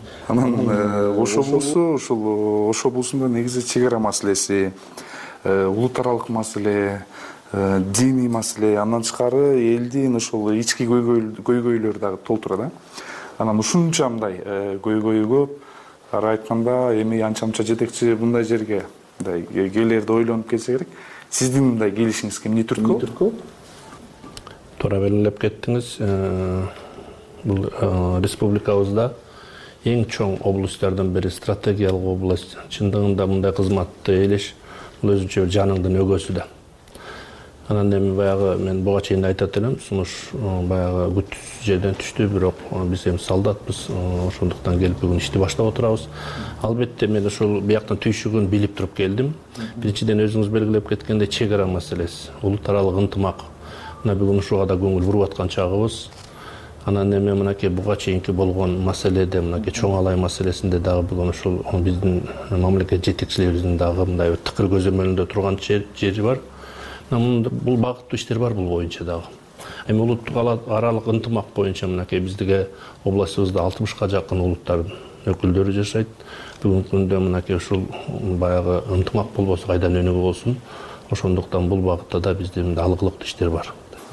Анан Ош облусу, ушул Ош облусунда негизи чек ара маселеси, улут маселе, диний маселе, андан тышкары элдин ошол ички көйгөйлөр дагы толтура да. Анан ушунча мындай көйгөйү көп. Ары айтканда, эми анча-мынча жетекчи мындай жерге мындай келерди ойлонуп келсе керек. Сиздин мындай келишиңиз эмне түрткү? Туура белгилеп кеттиңиз. Бул республикабызда эң чоң облустардан бири, стратегиялык область. Чындыгында мындай кызматты ээлеш бул өзүнчө бир жаныңдын өгөөсү да. Анан эми баягы мен буга чейин айтат элем, сунуш баягы күтүүсүз жерден түштү, бирок биз эми солдатпыз, ошондуктан келип бүгүн ишти баштап отурабыз. Албетте мен ушул бияктан түйшүгүн билип туруп келдим. Биринчиден өзүңүз белгилеп кеткендей чек ара маселеси, улут аралык ынтымак. Мына бүгүн ушуга да көңүл буруп аткан чагыбыз. Анан эми мынакей буга чейинки болгон маселеде, мынакей чоң алай маселесинде дагы бүгүн ушул биздин мамлекет жетекчилерибиздин дагы мындай тыкыр көзөмөлүндө турган жери бар. Бул багыттуу иштер бар бул боюнча дагы. Эми улуттук аралык ынтымак боюнча мынакей биздиге областыбызда 60ка жакын улуттардын өкүлдөрү жашайт. Бүгүнкү күндө мынакей ушул баягы ынтымак болбосо кайдан өнүгүү болсун. Ошондуктан бул багытта да биздин алгылыктуу иштер бар.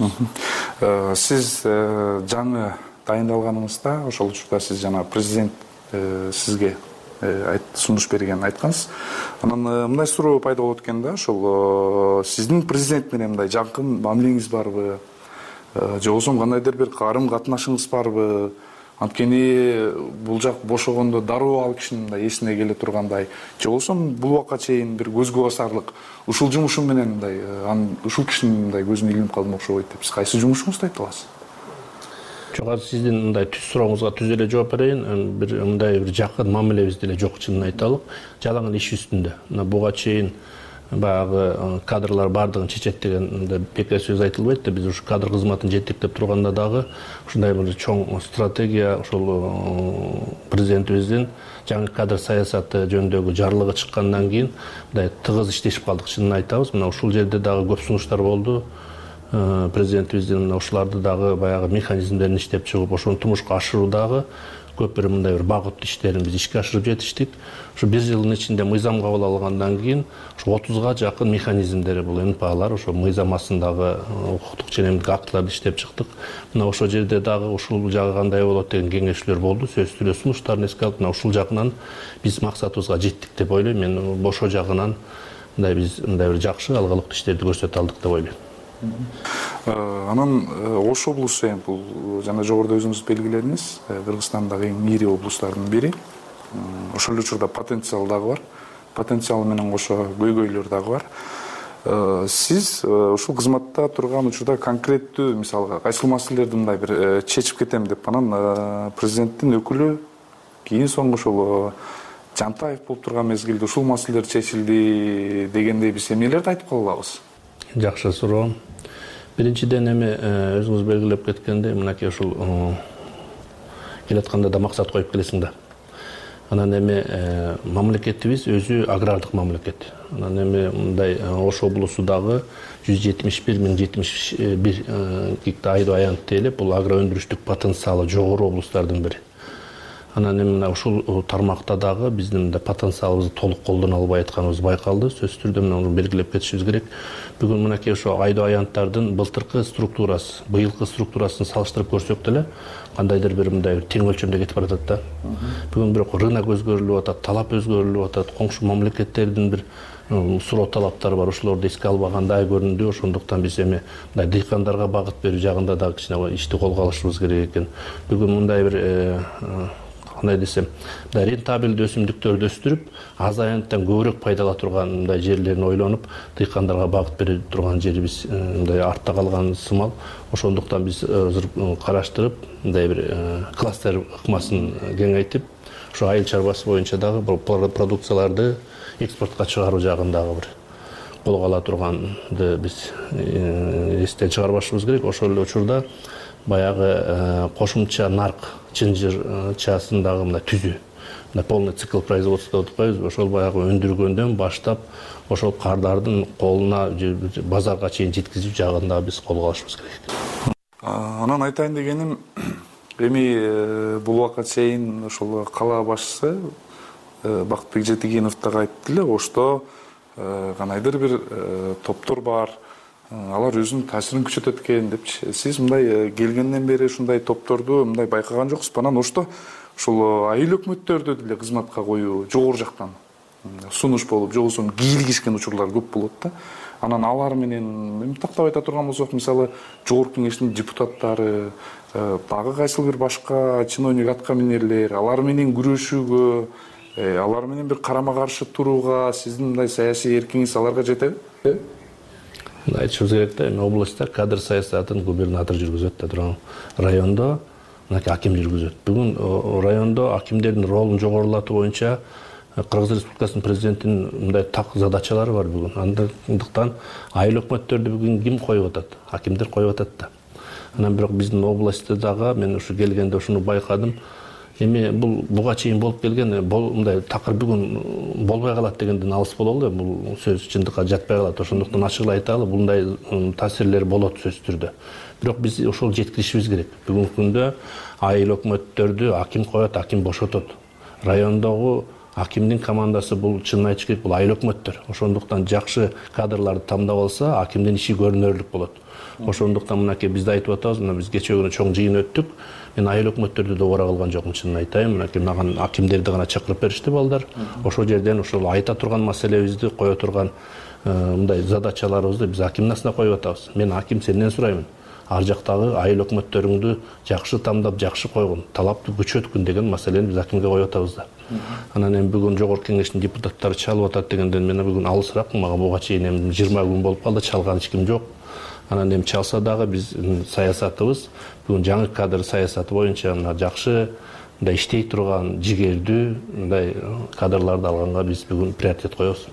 Сиз жаңы дайындалганыңызда, ошол учурда сиз жана президент сизге сунуш берген айткансыз. Анан мындай суроо пайда болот экен да, ошол сиздин президент менен мындай жакын мамилеңиз барбы? Же болбосо кандайдыр бир карым катнашыңыз барбы? Анткени бул жак бошогондо дароо ал кишинин мындай эсине келе тургандай, же болбосо бул убакка чейин бир көзгө басарлык ушул жумушум менен мындай ушул кишинин мындай көзүнө илинип калдым окшобойт деп. Сиз кайсы жумушуңузду айта аласыз? Жок, азыр сиздин мындай түз сурооңузга түз эле жооп берейин. Бир мындай бир жакын мамилебиз деле жок, чынын айталык. Жалаң эле иш үстүндө. Мына буга чейин баягы кадрлар бардыгын чечет деген бекер сөз айтылбайт да. Биз ушу кадр кызматын жетектеп турганда дагы ушундай бир чоң стратегия ошол президентибиздин жаңы кадр саясаты жөнүндөгү жарлыгы чыккандан кийин мындай тыгыз иштешип калдык, чынын айтабыз. Мына ушул жерде дагы көп сунуштар болду. Президентибиздин ушуларды дагы баягы механизмдерин иштеп чыгып, ошону тумушка ашыруудагы көп бир мындай бир багыттуу иштерин биз ишке ашырып жетиштик. Ушу 1 жылдын ичинде мыйзам кабыл алгандан кийин ушу 30га жакын механизмдери бул НПАлар ошо мыйзам астындагы укуктук ченемдик актыларды иштеп чыктык. Мына ошол жерде дагы ушул жагы кандай болот деген кеңешүүлөр болду. Сөзсүз эле сунуштарын эске алып, мына ушул жагынан биз максатыбызга жеттик деп ойлойм. Мен бошо жагынан мындай биз мындай бир жакшы алгылыктуу иштерди көрсөтө алдык деп ойлойм. Анан Ош облусу бул жана жогоруда өзүңүз белгиледиңиз, Кыргызстандагы эң ири облустардын бири. Ошол учурда потенциал дагы бар. Потенциал менен кошо көйгөйлөр дагы бар. Сиз ушул кызматта турган учурда конкреттүү мисалга кайсыл маселелерди мындай бир чечип кетем деп анан президенттин өкүлү кийин соңку ушул Жантаев болуп турган мезгилде ушул маселелер чечилди дегендей биз эмнелерди айтып кала алабыз? Жакшы суроо. Биринчиден эми өзүңүз белгилеп кеткендей, мынакей ушул келатканда да максат коюп келесиң да. Анан эми мамлекетибиз өзү агрардык мамлекет. Анан эми мындай Ош облусундагы 171.071 гектар айдоо аянт тейлеп, бул агроөндүрүштүк потенциалы жогору облустардын бири. Анан эми мына ушул тармакта дагы биздин потенциалыбызды толук колдоно албай атканыбыз байкалды. Сөзсүз түрдө муну белгилеп кетишибиз керек. Бүгүн мынакей ошо айдоо аянттардын былтыркы структурасы, быйылкы структурасын салыштырып көрсөк деле кандайдыр бир мындай тең өлчөмдө кетип баратат да. Бүгүн бирок рынок өзгөрүлүп атат, талап өзгөрүлүп атат, коңшу мамлекеттердин бир суроо талаптары бар, ошолорду эске албагандай көрүндү. Ошондуктан биз эми мындай дыйкандарга багыт берүү жагында да кичине ишти колго алышыбыз керек экен. Бүгүн мындай бир кандай десем, рентабелдүү өсүмдүктөрдү өстүрүп, аз аянттан көбүрөөк пайдала турган мындай жерлерин ойлонуп, дыйкандарга багыт бере турган жерибиз мындай артта калган сымал. Ошондуктан биз караштырып, мындай бир кластер ыкмасын кеңейтип, ошо айыл чарбасы боюнча дагы продукцияларды экспортко чыгаруу жагындагы бир колго ала турганды биз эстен чыгарбашыбыз керек. Ошол эле учурда баягы кошумча нарк чынжырчасындагы мына түзүү, мына полный цикл производства деп атпайбызбы, ошол баягы өндүргөндөн баштап ошол кардардын колуна базарга чейин жеткизүү жагында биз колго алышыбыз керек. Анан айтайын дегеним, эми бул убакка чейин ошол кала башчысы Бакытбек Жетигенов дагы айтты эле, Ошто кандайдыр бир топтор бар, алар өзүнүн таасирин күчөтөт экен депчи. Сиз мындай келгенден бери ушундай топторду мындай байкаган жоксузбу? Анан Ошто ушул айыл өкмөттөрдү деле кызматка коюу жогору жактан сунуш болуп, же болбосо кийлигишкен учурлар көп болот да. Анан алар менен тактап айта турган болсок, мисалы жогорку кеңештин депутаттары, дагы кайсыл бир башка чиновник аткаминерлер, алар менен күрөшүүгө, алар менен бир карама каршы турууга сиздин мындай саясий эркиңиз аларга жетеби? Айтышыбыз керек да, эми областта кадр саясатын губернатор жүргүзөт да, турган райондо мынакей аким жүргүзөт. Бүгүн райондо акимдердин ролун жогорулатуу боюнча Кыргыз Республикасынын президентинин мындай так задачалары бар бүгүн. Андыктан айыл өкмөттөрдү бүгүн ким коюп атат? Акимдер коюп атат да. Анан бирок биздин областта дагы мен ушу келгенде ушуну байкадым. Эми бул буга чейин болуп келген мындай такыр бүгүн болбой калат дегенден алыс бололу. Бул сөз чындыкка жатпай калат. Ошондуктан ачык айталы, мындай таасирлер болот сөзсүз түрдө. Бирок биз ошол жеткиришибиз керек. Бүгүнкү күндө айыл өкмөттөрдү аким коет, аким бошотот. Райондогу акимдин командасы бул чынын айтыш керек, бул айыл өкмөттөр. Ошондуктан жакшы кадрларды тандап алса, акимдин иши көрүнөрлүк болот. Ошондуктан мынакей бизде айтып атабыз, мына биз кечээ күнү чоң жыйын өттүк. Мен айыл өкмөттөрдү да бара калган жокмун, чынын айтайын. Мынакей маған акимдерди гана чакырып беришти балдар. Ошол жерден ошол айта турган маселебизди, кое турган мындай задачаларыбызды биз акимдин астына коюп атабыз. Мен аким сенден сураймын. Ар жактагы айыл өкмөттөрүңдү жакшы тандап, жакшы койгун, талапты күчөткүн деген маселени биз акимге коюп атабыз да. Анан эми бүгүн жогорку кеңештин депутаттары чалып атат дегенден мен бүгүн алысыраакмын. Мага буга чейин эми 20 күн болуп калды, чалган эч ким жок. Анан эми чалса дагы биз саясатыбыз бүгүн жаңы кадр саясаты боюнча мына жакшы мындай иштей турган, жигердүү мындай кадрларды алганга биз бүгүн приоритет коебуз.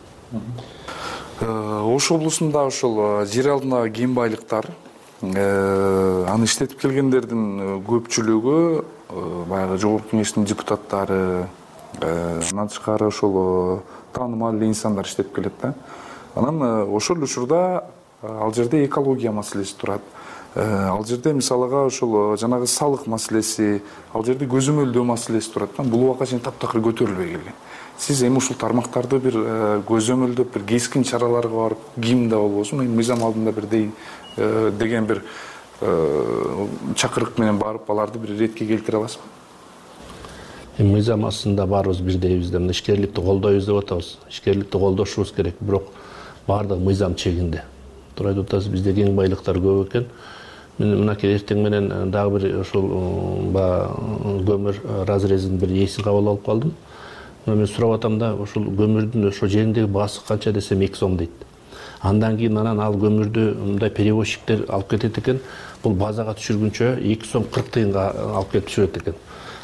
Ош облусунда ошол жер алдындагы кем байлыктар, аны иштетип келгендердин көпчүлүгү баягы жогорку кеңештин депутаттары, андан тышкары ошол таанымал инсандар иштеп келет да. Анан ошол учурда ал жерде экология маселеси турат. Ал жерде мисалыга ошол жанагы салык маселеси, ал жерде көзөмөлдөө маселеси турат. Бул убакка чейин таптакыр көтөрүлбөй келген. Сиз эми ушул тармактарды бир көзөмөлдөп, бир кескин чараларга барып, кимде болбосун, мыйзам алдында бир деген бир чакырык менен барып, аларды бир ретке келтире аласызбы? Мыйзам астында баарыбыз бирдейбиз да, ишкерликти колдойбуз деп атабыз. Ишкерликти колдошубуз керек, бирок баардыгы мыйзам чегинде. Турайт атабыз, бизде кең байлыктар көп экен. Мен мынакей эртең менен дагы бир ошол көмүр разрезин бир эсин кабыл алып калдым. Мен сурап атам да, ошол көмүрдүн ошо жериндеги баасы канча десем 2 сом дейт. Андан кийин анан ал көмүрдү мындай перевозчиктер алып кетет экен. Бул базага түшүргүнчө 2 сом 40 тыйынга алып келип түшүрөт экен.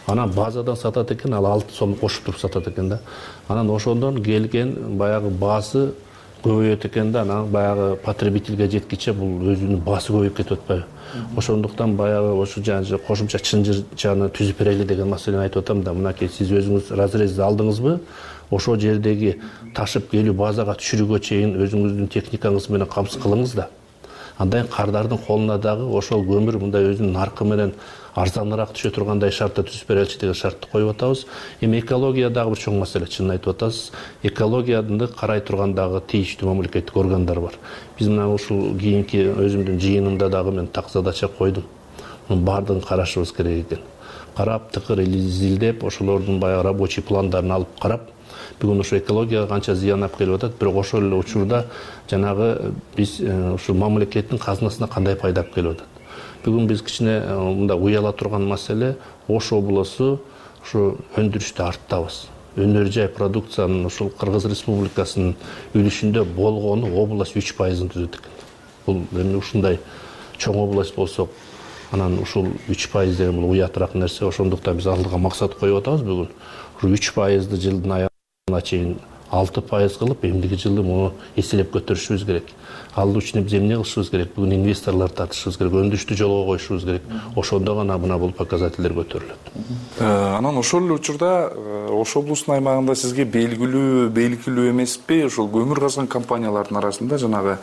анан базадан сатат экен, ал 6 сом кошуп туруп сатат экен да. Анан ошондон келген баягы баасы көбөйөт экен да, анан баягы потребительге жеткиче бул өзүнүн баасы көбөйүп кетип атпайбы. Ошондуктан баягы ошо кошумча чынжырчаны түзүп берели деген маселени айтып атам да. Мынакей сиз өзүңүз разрезди алдыңызбы? Ошо жердеги ташып келүү базага түшүрүүгө чейин өзүңүздүн техникаңыз менен камсыз кылыңыз да. Андан кардардын колуна дагы ошол көмүр мындай өзүнүн наркы менен арзаныраак түшө тургандай шартта түзүп береличи деген шартты коюп атабыз. Эми экология дагы бир чоң маселе, чынын айтып атасыз. Экологияны карай турган дагы тийиштүү мамлекеттик органдар бар. Биз мына ушул кийинки өзүмдүн жыйынымда дагы мен так задача койдум. Мунун баардыгын карашыбыз керек экен. Карап, тыкыр изилдеп, ошолордун баягы рабочий пландарын алып карап, бүгүн ошо экологияга канча зыян алып келип атат, бирок ошол эле учурда жанагы биз ушул мамлекеттин казынасына кандай пайда алып келип атат. Бүгүн биз кичине мындай уяла турган маселе, Ош облусу ушу өндүрүштө арттабыз. Өнөр жай продукциянын ушул Кыргыз Республикасынын үлүшүндө болгону область 3%-ын түзөт экен. Бул эми ушундай чоң область болсок, анан ушул 3% деген бул уятыраак нерсе. Ошондуктан биз алдыга максат коюп атабыз бүгүн. Ушу 3%-ды жылдын аягына чейин 6% кылып, эмдиги жылы муну эселеп көтөрүшүбүз керек. Ал үчүн биз эмне кылышыбыз керек? Бүгүн инвесторлор тартышыбыз керек, өндүрүштү жолго коюшубуз керек. Ошондо гана мына бул показательдер көтөрүлөт. Анан ошол эле учурда Ош облусунун аймагында сизге белгилүү эмеспи, ошол көмүр казган компаниялардын арасында жанагы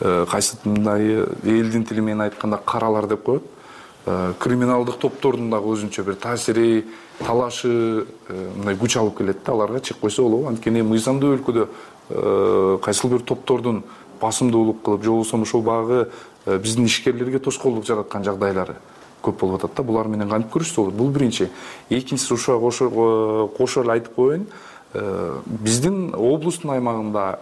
кайсындай элдин тили менен айтканда каралар деп коет. Криминалдык топтордун дагы өзүнчө бир таасири, талашы мындай күч алып келет да, аларга чек койсо болобу. Анткени мыйзамдуу өлкөдө кайсыл бир топтордун басымдуулук кылып, же болбосо ошол багы биздин ишкерлерге тоскоолдук жараткан жагдайлары көп болуп атат да. Булар менен кантип күрөшсө болот? Бул биринчи. Экинчиси ушуга кошо эле айтып коеюн. Биздин облустун аймагында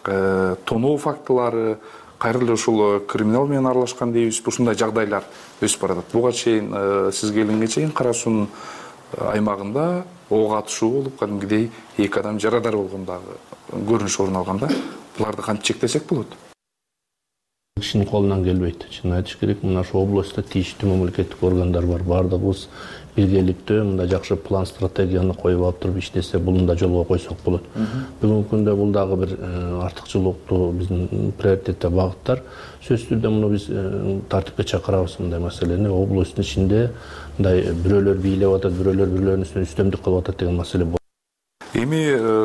тоноо фактылары, кайра эле ушул криминал менен аралашкан дейбиз, ушундай жагдайлар өсүп баратат. Буга чейин сиз келгенге чейин Кара суунун аймагында ок атышуу болуп, кадимгидей 2 адам жарадар болгон дагы көрүнүш орун алган да. Буларды кантип чектесек болот? Кишинин колунан келбейт. Чын айтыш керек, мына ошо областта тийиштүү мамлекеттик органдар бар. Бардыгыбыз биргеликтөө мындай жакшы план, стратегияны коюп алып туруп иштесе, буну да жолго койсок болот. Бүгүнкү күндө бул дагы бир артыкчылыктуу биздин приоритетте багыттар. Сөзсүз түрдө муну биз тартипке чакырабыз мындай маселени. Областтын ичинде мындай бирөөлөр бийлеп атат, бирөөлөр бирлөрүнүн үстүнө үстөмдүк кылып атат деген маселе бар. Эми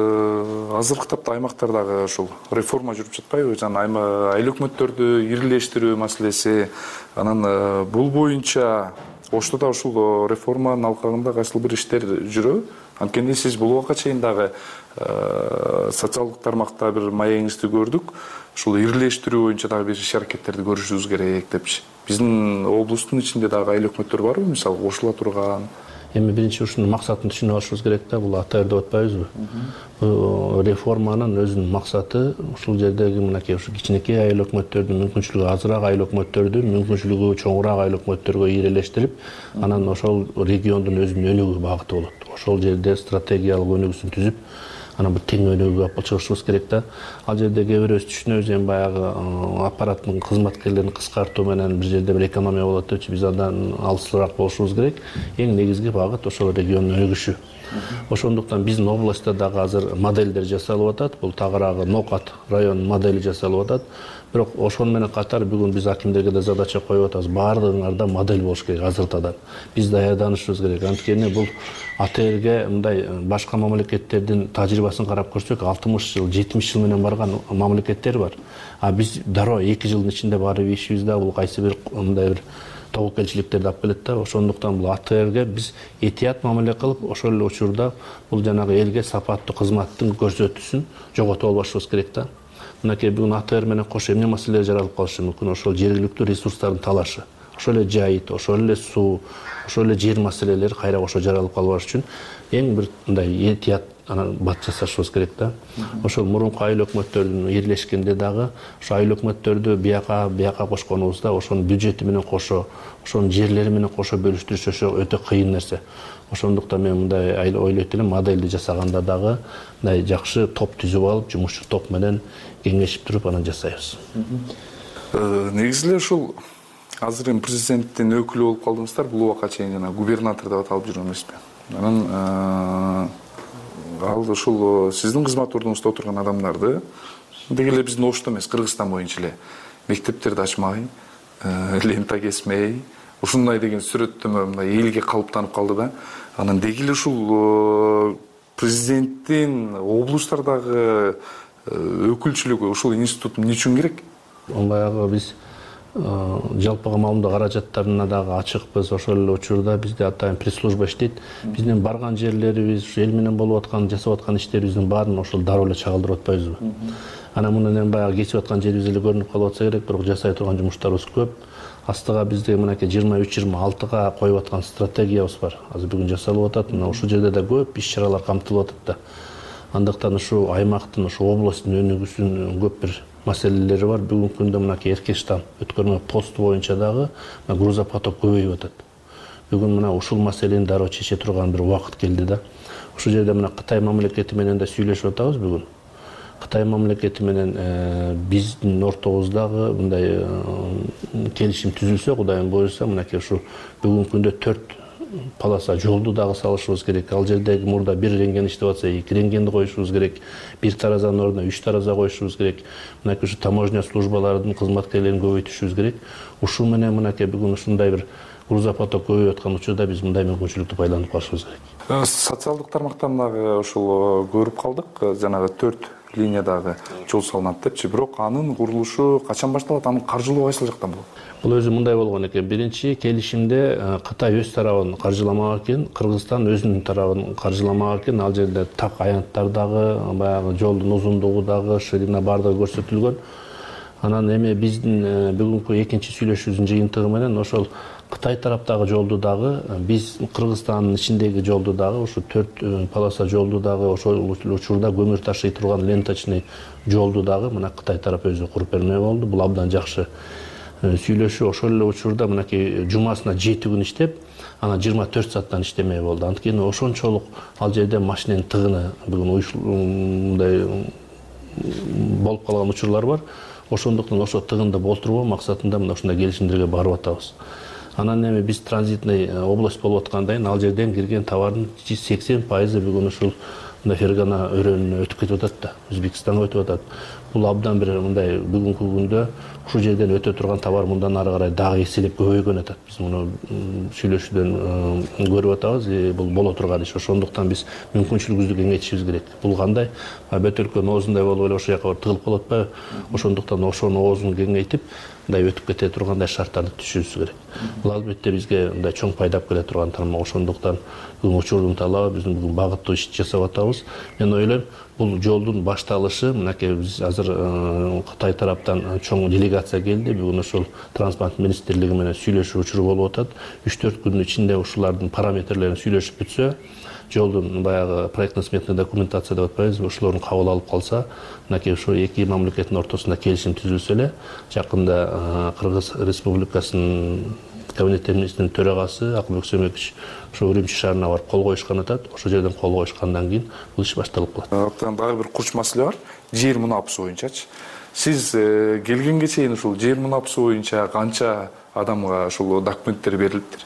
азыркы тапта аймактардагы ушул реформа жүрүп жатпайбы? Жана айыл өкмөттөрдү ирилештирүү маселеси, анан бул боюнча Ошто да ушул реформанын алкагында кайсыл бир иштер жүрөбү? Анткени сиз бул убакка чейин дагы социалдык тармакта бир маегиңизди көрдүк. Ушул ирилештирүү боюнча дагы бир иш-аракеттерди көрүшүбүз керек депчи. Биздин облустун ичинде дагы айыл өкмөттөр барбы, мисалы кошула турган? Эми биринчи ушунун максатын түшүнүп алышыбыз керек да, бул ата деп атпайбызбы? Бул реформанын өзүнүн максаты ушул жердеги мынакей ушу кичинекей айыл өкмөттөрдүн мүмкүнчүлүгү азыраак айыл өкмөттөрдү мүмкүнчүлүгү чоңураак айыл өкмөттөргө ирелештирип, анан ошол региондун өзүнүн өнүгүү багыты болот. Ошол жерде стратегиялык өнүгүүсүн түзүп, анан бир тең өнүгүүгө алып чыгышыбыз керек да. Ал жерде кээ бирөөбүз түшүнөбүз, эми баягы аппараттын кызматкерлерин кыскартуу менен бир жерде бир экономия болот депчи, биз андан алысыраак болушубуз керек. Эң негизги багыт ошол региондун өнүгүшү. Ошондуктан биздин областта дагы азыр моделдер жасалып атат. Бул тагыраагы Нокат районунун модели жасалып атат. Бирок ошону менен катар бүгүн биз акимдерге да задача коюп атабыз. Баардыгыңарда модель болуш керек азыртадан. Биз даярданышыбыз керек. Анткени бул АТРге мындай башка мамлекеттердин тажрыйбасын карап көрсөк, 60 жыл, 70 жыл менен барган мамлекеттер бар. А биз дароо 2 жылдын ичинде барып ишибиз да бул кайсы бир мындай бир тобокелчиликтерди алып келет да. Ошондуктан бул АТРге биз этият мамиле кылып, ошол эле учурда бул жанагы элге сапаттуу кызматтын көрсөтүүсүн жоготуп албашыбыз керек да. Мынакей бүгүн АТР менен кошо эмне маселелер жаралып калышы мүмкүн? Ошол жергиликтүү ресурстардын талашы, ошол эле жайыт, ошол эле суу, ошол эле жер маселелери кайра кошо жаралып калбаш үчүн эң бир мындай этият бат жасашыбыз керек да. Ошол мурунку айыл өкмөттөрдүн ирлешкенде дагы ошо айыл өкмөттөрдү бияка кошконубузда ошонун бюджети менен кошо, ошонун жерлери менен кошо бөлүштүрүш ошо өтө кыйын нерсе. Ошондуктан мен мындай ойлойт элем, модельди жасаганда дагы мындай жакшы топ түзүп алып, жумушчу топ менен кеңешип туруп анан жасайбыз. Негизи эле ушул азыр эми президенттин өкүлү болуп калдыңыздар, бул убакка чейин жана губернатор деп аталып жүргөн эмеспи? анан ал ушул сиздин кызмат ордуңузда отурган адамдарды деги эле биздин Ошто эмес, Кыргызстан боюнча эле мектептерди ачмай, лента кесмей, ушундай деген сүрөттөмө мындай элге калыптанып калды да. Анан деги эле ушул президенттин облустардагы өкүлчүлүгү ушул институт эмне үчүн керек? Баягы биз жалпыга маалымдоо каражаттарына дагы ачыкпыз. Ошол эле учурда бизде атайын пресс-служба иштейт. Биздин барган жерлерибиз, эл менен болуп аткан, жасап аткан иштерибиздин баарын ошол дароо эле чагылдырып атпайбызбы? Анан мунун эми баягы кесип аткан жерибиз эле көрүнүп калып атса керек, бирок жасай турган жумуштарыбыз көп. Астыга бизде мынакей 23-26-га коюп аткан стратегиябыз бар. Азыр бүгүн жасалып атат. Мына ушул жерде да көп иш-чаралар камтылып атат да. Андыктан ушу аймактын, ушу областтын өнүгүүсүнүн көп бир маселелери бар. Бүгүнкү күндө мынакей Эркештан өткөрмө посту боюнча дагы грузопоток көбөйүп атат. Бүгүн мына ушул маселени дароо чече турган бир убакыт келди да. Ушул жерде мына Кытай мамлекети менен да сүйлөшүп атабыз бүгүн. Кытай мамлекети менен биздин ортобуздагы мындай келишим түзүлсө, Кудайым буйрса, мынакей ушу бүгүнкү күндө 4 полоса жолду дагы салышыбыз керек. Ал жердеги мурда 1 рентген иштеп атса 2 рентгенди коюшубуз керек. 1 таразанын ордуна 3 тараза коюшубуз керек. Мынакей ушу таможня службаларынын кызматкерлерин көбөйтүшүбүз керек. Ушул менен мынакей бүгүн ушундай бир грузопоток көбөйүп аткан учурда биз мындай мүмкүнчүлүктү пайдаланып калышыбыз керек. Социалдык тармактан дагы ушул көрүп калдык, жанагы 4 линиядагы жол салынат депчи, бирок анын курулушу качан башталат, анын каржылоо кайсыл жактан болот? Бул өзү мындай болгон экен. Биринчи келишимде Кытай өз тарабын каржыламак экен, Кыргызстан өзүнүн тарабын каржыламак экен. Ал жерде так аянттар дагы, баягы жолдун узундугу дагы, ширина бардыгы көрсөтүлгөн. Анан эми биздин бүгүнкү экинчи сүйлөшүүбүздүн жыйынтыгы менен ошол Кытай тараптагы жолду дагы, биз Кыргызстандын ичиндеги жолду дагы, ушу 4 полоса жолду дагы, ошол учурда көмүр ташый турган ленточный жолду дагы мына Кытай тарапы өзү куруп бермек болду. Бул абдан жакшы сүйлөшүү. Ошол эле учурда мынакей жумасына 7 күн иштеп, анан 24 сааттан иштемей болду. Анткени ошончолук ал жерде машиненин тыгыны бүгүн мындай болуп калган учурлар бар. Ошондуктан ошо тыгынды болтурбоо максатында мына ушундай келишимдерге барып атабыз. Анан эми биз транзитный область болуп аткандайын ал жерден кирген товардын 80% бүгүн ушул мындай Фергана өрөөнүнө өтүп кетип атат да, Өзбекстанга өтүп атат. Бул абдан бир мындай бүгүнкү күндө ушул жерден өтө турган товар мындан ары карай дагы эселеп көбөйгөн атат. Биз муну сүйлөшүүдөн көрүп атабыз, бул боло турган иш. Ошондуктан биз мүмкүнчүлүгүбүздү кеңейтишибиз керек. Бул кандай? Бөтөлкөнүн оозундай болуп эле ошол жака тыгылып калып атпайбы? Ошондуктан ошонун оозун кеңейтип, мындай өтүп кете тургандай шарттарды түзүшүбүз керек. Бул албетте бизге мындай чоң пайдап келе турган тармак. Ошондуктан бүгүн учурдун талабы биздин бүгүн багыттуу иш жасап атабыз. Мен ойлойм, бул жолдун башталышы мынакей биз азыр Кытай тараптан чоң делегация келди. Бүгүн ошол транспорт министрлиги менен сүйлөшүү учуру болуп атат. 3-4 күндүн ичинде ушулардын параметрлерин сүйлөшүп бүтсө, жолдун баягы проектно-сметный документация деп атпайбызбы, ошолорун кабыл алып калса, мынакей ошо эки мамлекеттин ортосунда келишим түзүлсө эле, жакында Кыргыз Республикасынын Кабинет министринин төрагасы Акылбек Сөмекич ошо Үрүмчү шаарына барып кол коюшкан атат. Ошол жерден кол коюшкандан кийин бул иш башталып калат. Дагы бир курч маселе бар. Жер мунапысы боюнчачы. Сиз келгенге чейин ушул жер мунапысы боюнча канча адамга ушул документтер берилиптир?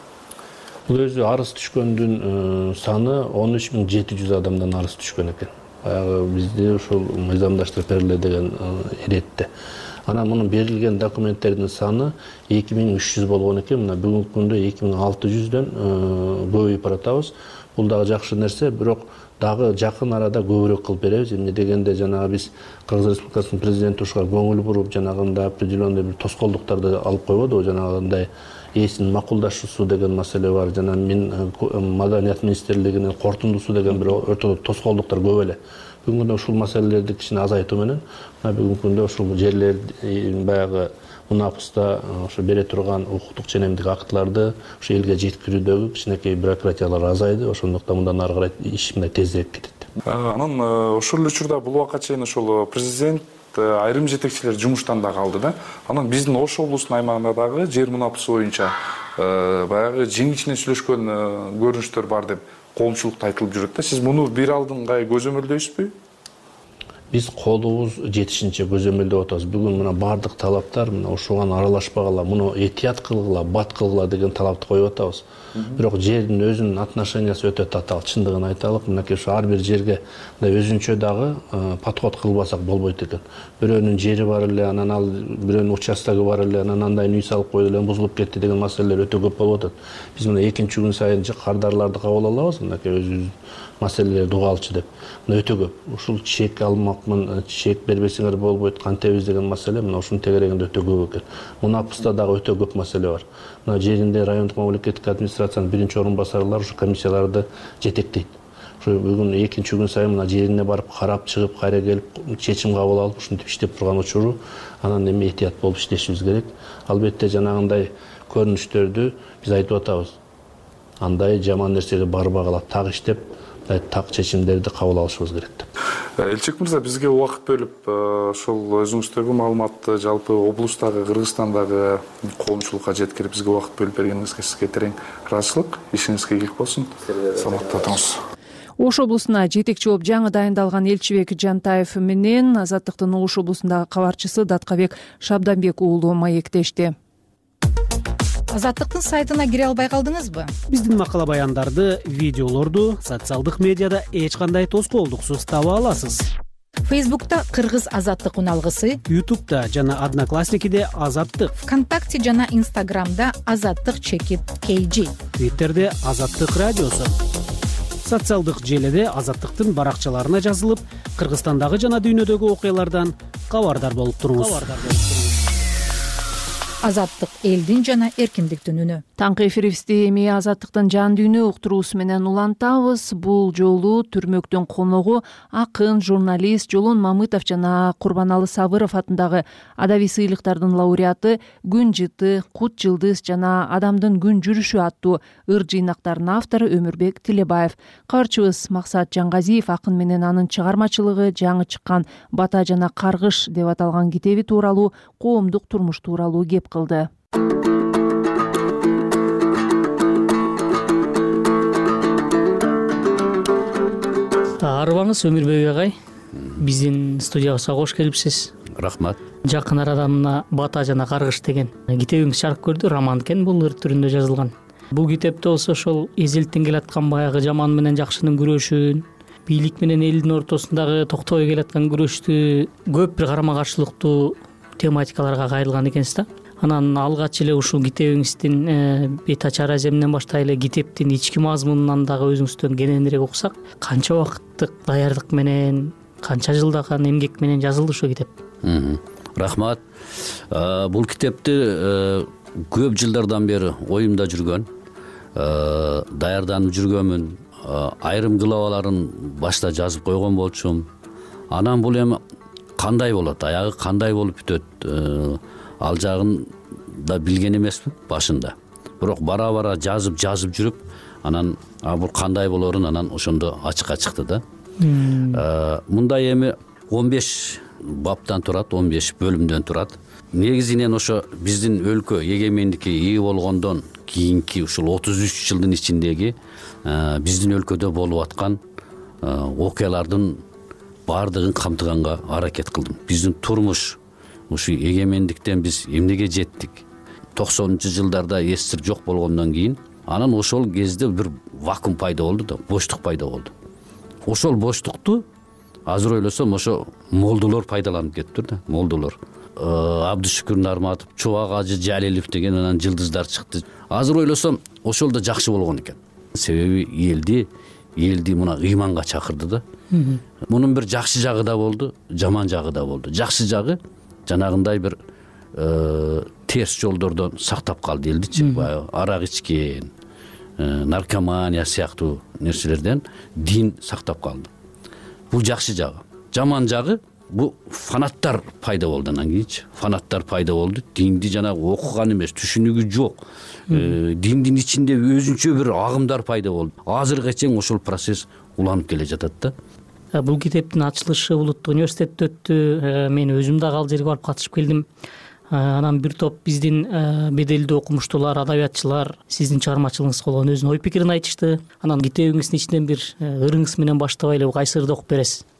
Бул өзү арыз түшкөндүн саны 13700 адамдан арыз түшкөн экен. Баягы бизде ушул мыйзамдаштырып бериле деген иретте. Анан мунун берилген документтердин саны 2300 болгон экен. Мына бүгүнкү күндө 2600дөн көбөйүп баратабыз. Бул дагы жакшы нерсе, бирок дагы жакын арада көбүрөөк кылып беребиз. Эмне дегенде жанагы биз Кыргыз Республикасынын президенти ушуга көңүл буруп, жанагындай определенный бир тоскоолдуктарды алып койбодубу, жанагындай ээсинин макулдашуусу деген маселе бар. Жана Маданият министрлигинин кортундусу деген бир ортодо тоскоолдуктар көп эле. Бүгүнкү күндө ушул маселелерди кичине азайтуу менен, бүгүнкү күндө ушул жерлер баягы мунапыста ошо бере турган укуктук ченемдик актларды ошо элге жеткирүүдөгү кичинекей бюрократиялар азайды. Ошондуктан мындан ары карай иш мындай тезирээк кетет. Анан ошол эле учурда бул убакка чейин ошол президент айрым жетекчилер жумуштан да калды да. Анан биздин Ош облусунун аймагында дагы жер мунапысы боюнча баягы жеңичинен сүйлөшкөн көрүнүштөр бар деп коомчулукта айтылып жүрөт да. Сиз муну бир алдыңгай көзөмөлдөйсүзбү? биз колубуз жетишинче көзөмөлдөп атабыз. Бүгүн мына бардык талаптар мына ушуган аралашпагыла, муну этият кылгыла, бат кылгыла деген талапты коюп атабыз. Бирок жердин өзүнүн отношениясы өтө татаал, чындыгын айталык. Мынакей ушу ар бир жерге өзүнчө дагы подход кылбасак болбойт экен. Бирөөнүн жери бар эле, анан ал бирөөнүн участогу бар эле, анан андай үй салып койду эле, бузулуп кетти деген маселелер өтө көп болуп атат. Биз мына экинчи күн сайын кардарларды кабыл алабыз, мынакей өзүбүз маселелерди угалчы деп. Мына өтө көп. Ушул чек алмакмын, чек бербесеңер болбойт, кантебиз деген маселе мына ушунун тегерегинде өтө көп экен. Мунапыста дагы өтө көп маселе бар. Мына жеринде райондук мамлекеттик администрациянын биринчи орун басарлары ушу комиссияларды жетектейт. Ушу бүгүн экинчи күн сайын мына жерине барып карап чыгып, кайра келип чечим кабыл алып ушинтип иштеп турган учуру анан эми этият болуп иштешибиз керек. Албетте жанагындай көрүнүштөрдү биз айтып атабыз. Андай жаман нерсеге барбагыла, так иштеп, так чечимдерди кабыл алышыбыз керек деп. Элчек мырза, бизге убакыт бөлүп, ошол өзүңүздөргө маалыматты жалпы облустагы, Кыргызстандагы коомчулукка жеткирип, бизге убакыт бөлүп бергениңизге сизге терең ыраазычылык. Ишиңизге ийгилик болсун. Саламатта туруңуз. Ош облусуна жетекчи болуп жаңы дайындалган Элчибек Жантаев менен Азаттыктын Ош облусундагы кабарчысы Даткабек Шабданбек уулу маектешти. Азаттыктын сайтына кире албай калдыңызбы? Биздин макала баяндарды, видеолорду социалдык медиада эч кандай тоскоолдуксуз таба аласыз. Фейсбукта Кыргыз Азаттык уналгысы, Ютубта жана Одноклассникиде Азаттык, ВКонтакте жана Инстаграмда Азаттык чекит KG, Твиттерде Азаттык радиосу. Социалдык желеде Азаттыктын баракчаларына жазылып, Кыргызстандагы жана дүйнөдөгү окуялардан кабардар болуп туруңуз. Азаттык элдин жана эркиндиктин үнү. Таңкы эфирибизди эми Азаттыктын жан дүйнө уктуруусу менен улантабыз. Бул жолу түрмөктүн коногу акын, журналист Жолон Мамытов жана Курбаналы Сабыров атындагы адабий сыйлыктардын лауреаты Күн жыты, Кут жылдыз жана Адамдын күн жүрүшү аттуу ыр жыйнактарынын автору Өмүрбек Тилебаев. Кабарчыбыз Максат Жангазиев акын менен анын чыгармачылыгы, жаңы чыккан Бата жана Каргыш деп аталган китеби тууралуу, коомдук турмуш тууралуу кеп кылды. Арыбаңыз Өмүрбек агай, биздин студиябызга кош келипсиз. Рахмат. Жакын арада мына Бата жана Каргыш деген китебиңиз чарып көрдү, роман экен, бул ыр түрүндө жазылган. Бул китепте болсо ошол эзелттен келаткан баягы жаман менен жакшынын күрөшүн, бийлик менен элдин ортосундагы токтобой келаткан күрөштү көп бир карама каршылыктуу тематикаларга кайрылган экенсиз да. Анан алгач эле ушул китебиңиздин бет ачар аземинен баштайлы китептин ички мазмунунан дагы өзүңүздөн кененирээк уксак, канча убакыттык даярдык менен, канча жылдаган эмгек менен жазылды ушул китеп? Рахмат. Бул китепти көп жылдардан бери оюмда жүргөн, даярданып жүргөнмүн. Айрым главаларын башта жазып койгон болчумун. Анан бул эми кандай болот, аягы кандай болуп бүтөт, ал жагын да билген эмесмин башында. Бирок бара-бара жазып жүрүп, анан бул кандай болорун анан ошондо ачыкка чыкты да. Мындай эми 15 баптан турат, 15 бөлүмдөн турат. Негизинен ошо биздин өлкө эгемендикке ээ болгондон кийинки ушул 33 жылдын ичиндеги биздин өлкөдө болуп аткан окуялардын бардыгын камтыганга аракет кылдым. Биздин турмуш ушу эгемендиктен биз эмнеге жеттик? 90-жылдарда СССР жок болгондон кийин анан ошол кезде бир вакуум пайда болду да, боштук пайда болду. Ошол боштукту азыр ойлосом ошо молдолор пайдаланып кетиптир да, молдолор. Абдышүкүр Нарматов, Чубак Ажы Жалилов деген анан жылдыздар чыкты. Азыр ойлосом ошол да жакшы болгон экен. Себеби элди мына ыйманга чакырды да. Мунун бир жакшы жагы да болду, жаман жагы да болду. Жакшы жагы жанагындай бир терс жолдордон сактап калды элдичи. Арак ичкен, наркомания сыяктуу нерселерден дин сактап калды. Бул жакшы жагы. Жаман жагы бул фанаттар пайда болду анан кийинчи. Фанаттар пайда болду. Динди жанагы окуган эмес, түшүнүгү жок. Диндин ичинде өзүнчө бир агымдар пайда болду. Азыркыга чейин ошол процесс уланып келе жатат да. Бул китептин ачылышы Улуттук университетте өттү. Мен өзүм дагы ал жерге барып катышып келдим. Анан бир топ биздин беделдүү окумуштуулар, адабиятчылар сиздин чыгармачылыгыңызга болгон өзүнүн ой пикирин айтышты. Анан китебиңиздин ичинен бир ырыңыз менен баштап эле кайсы ырды окуп бересиз?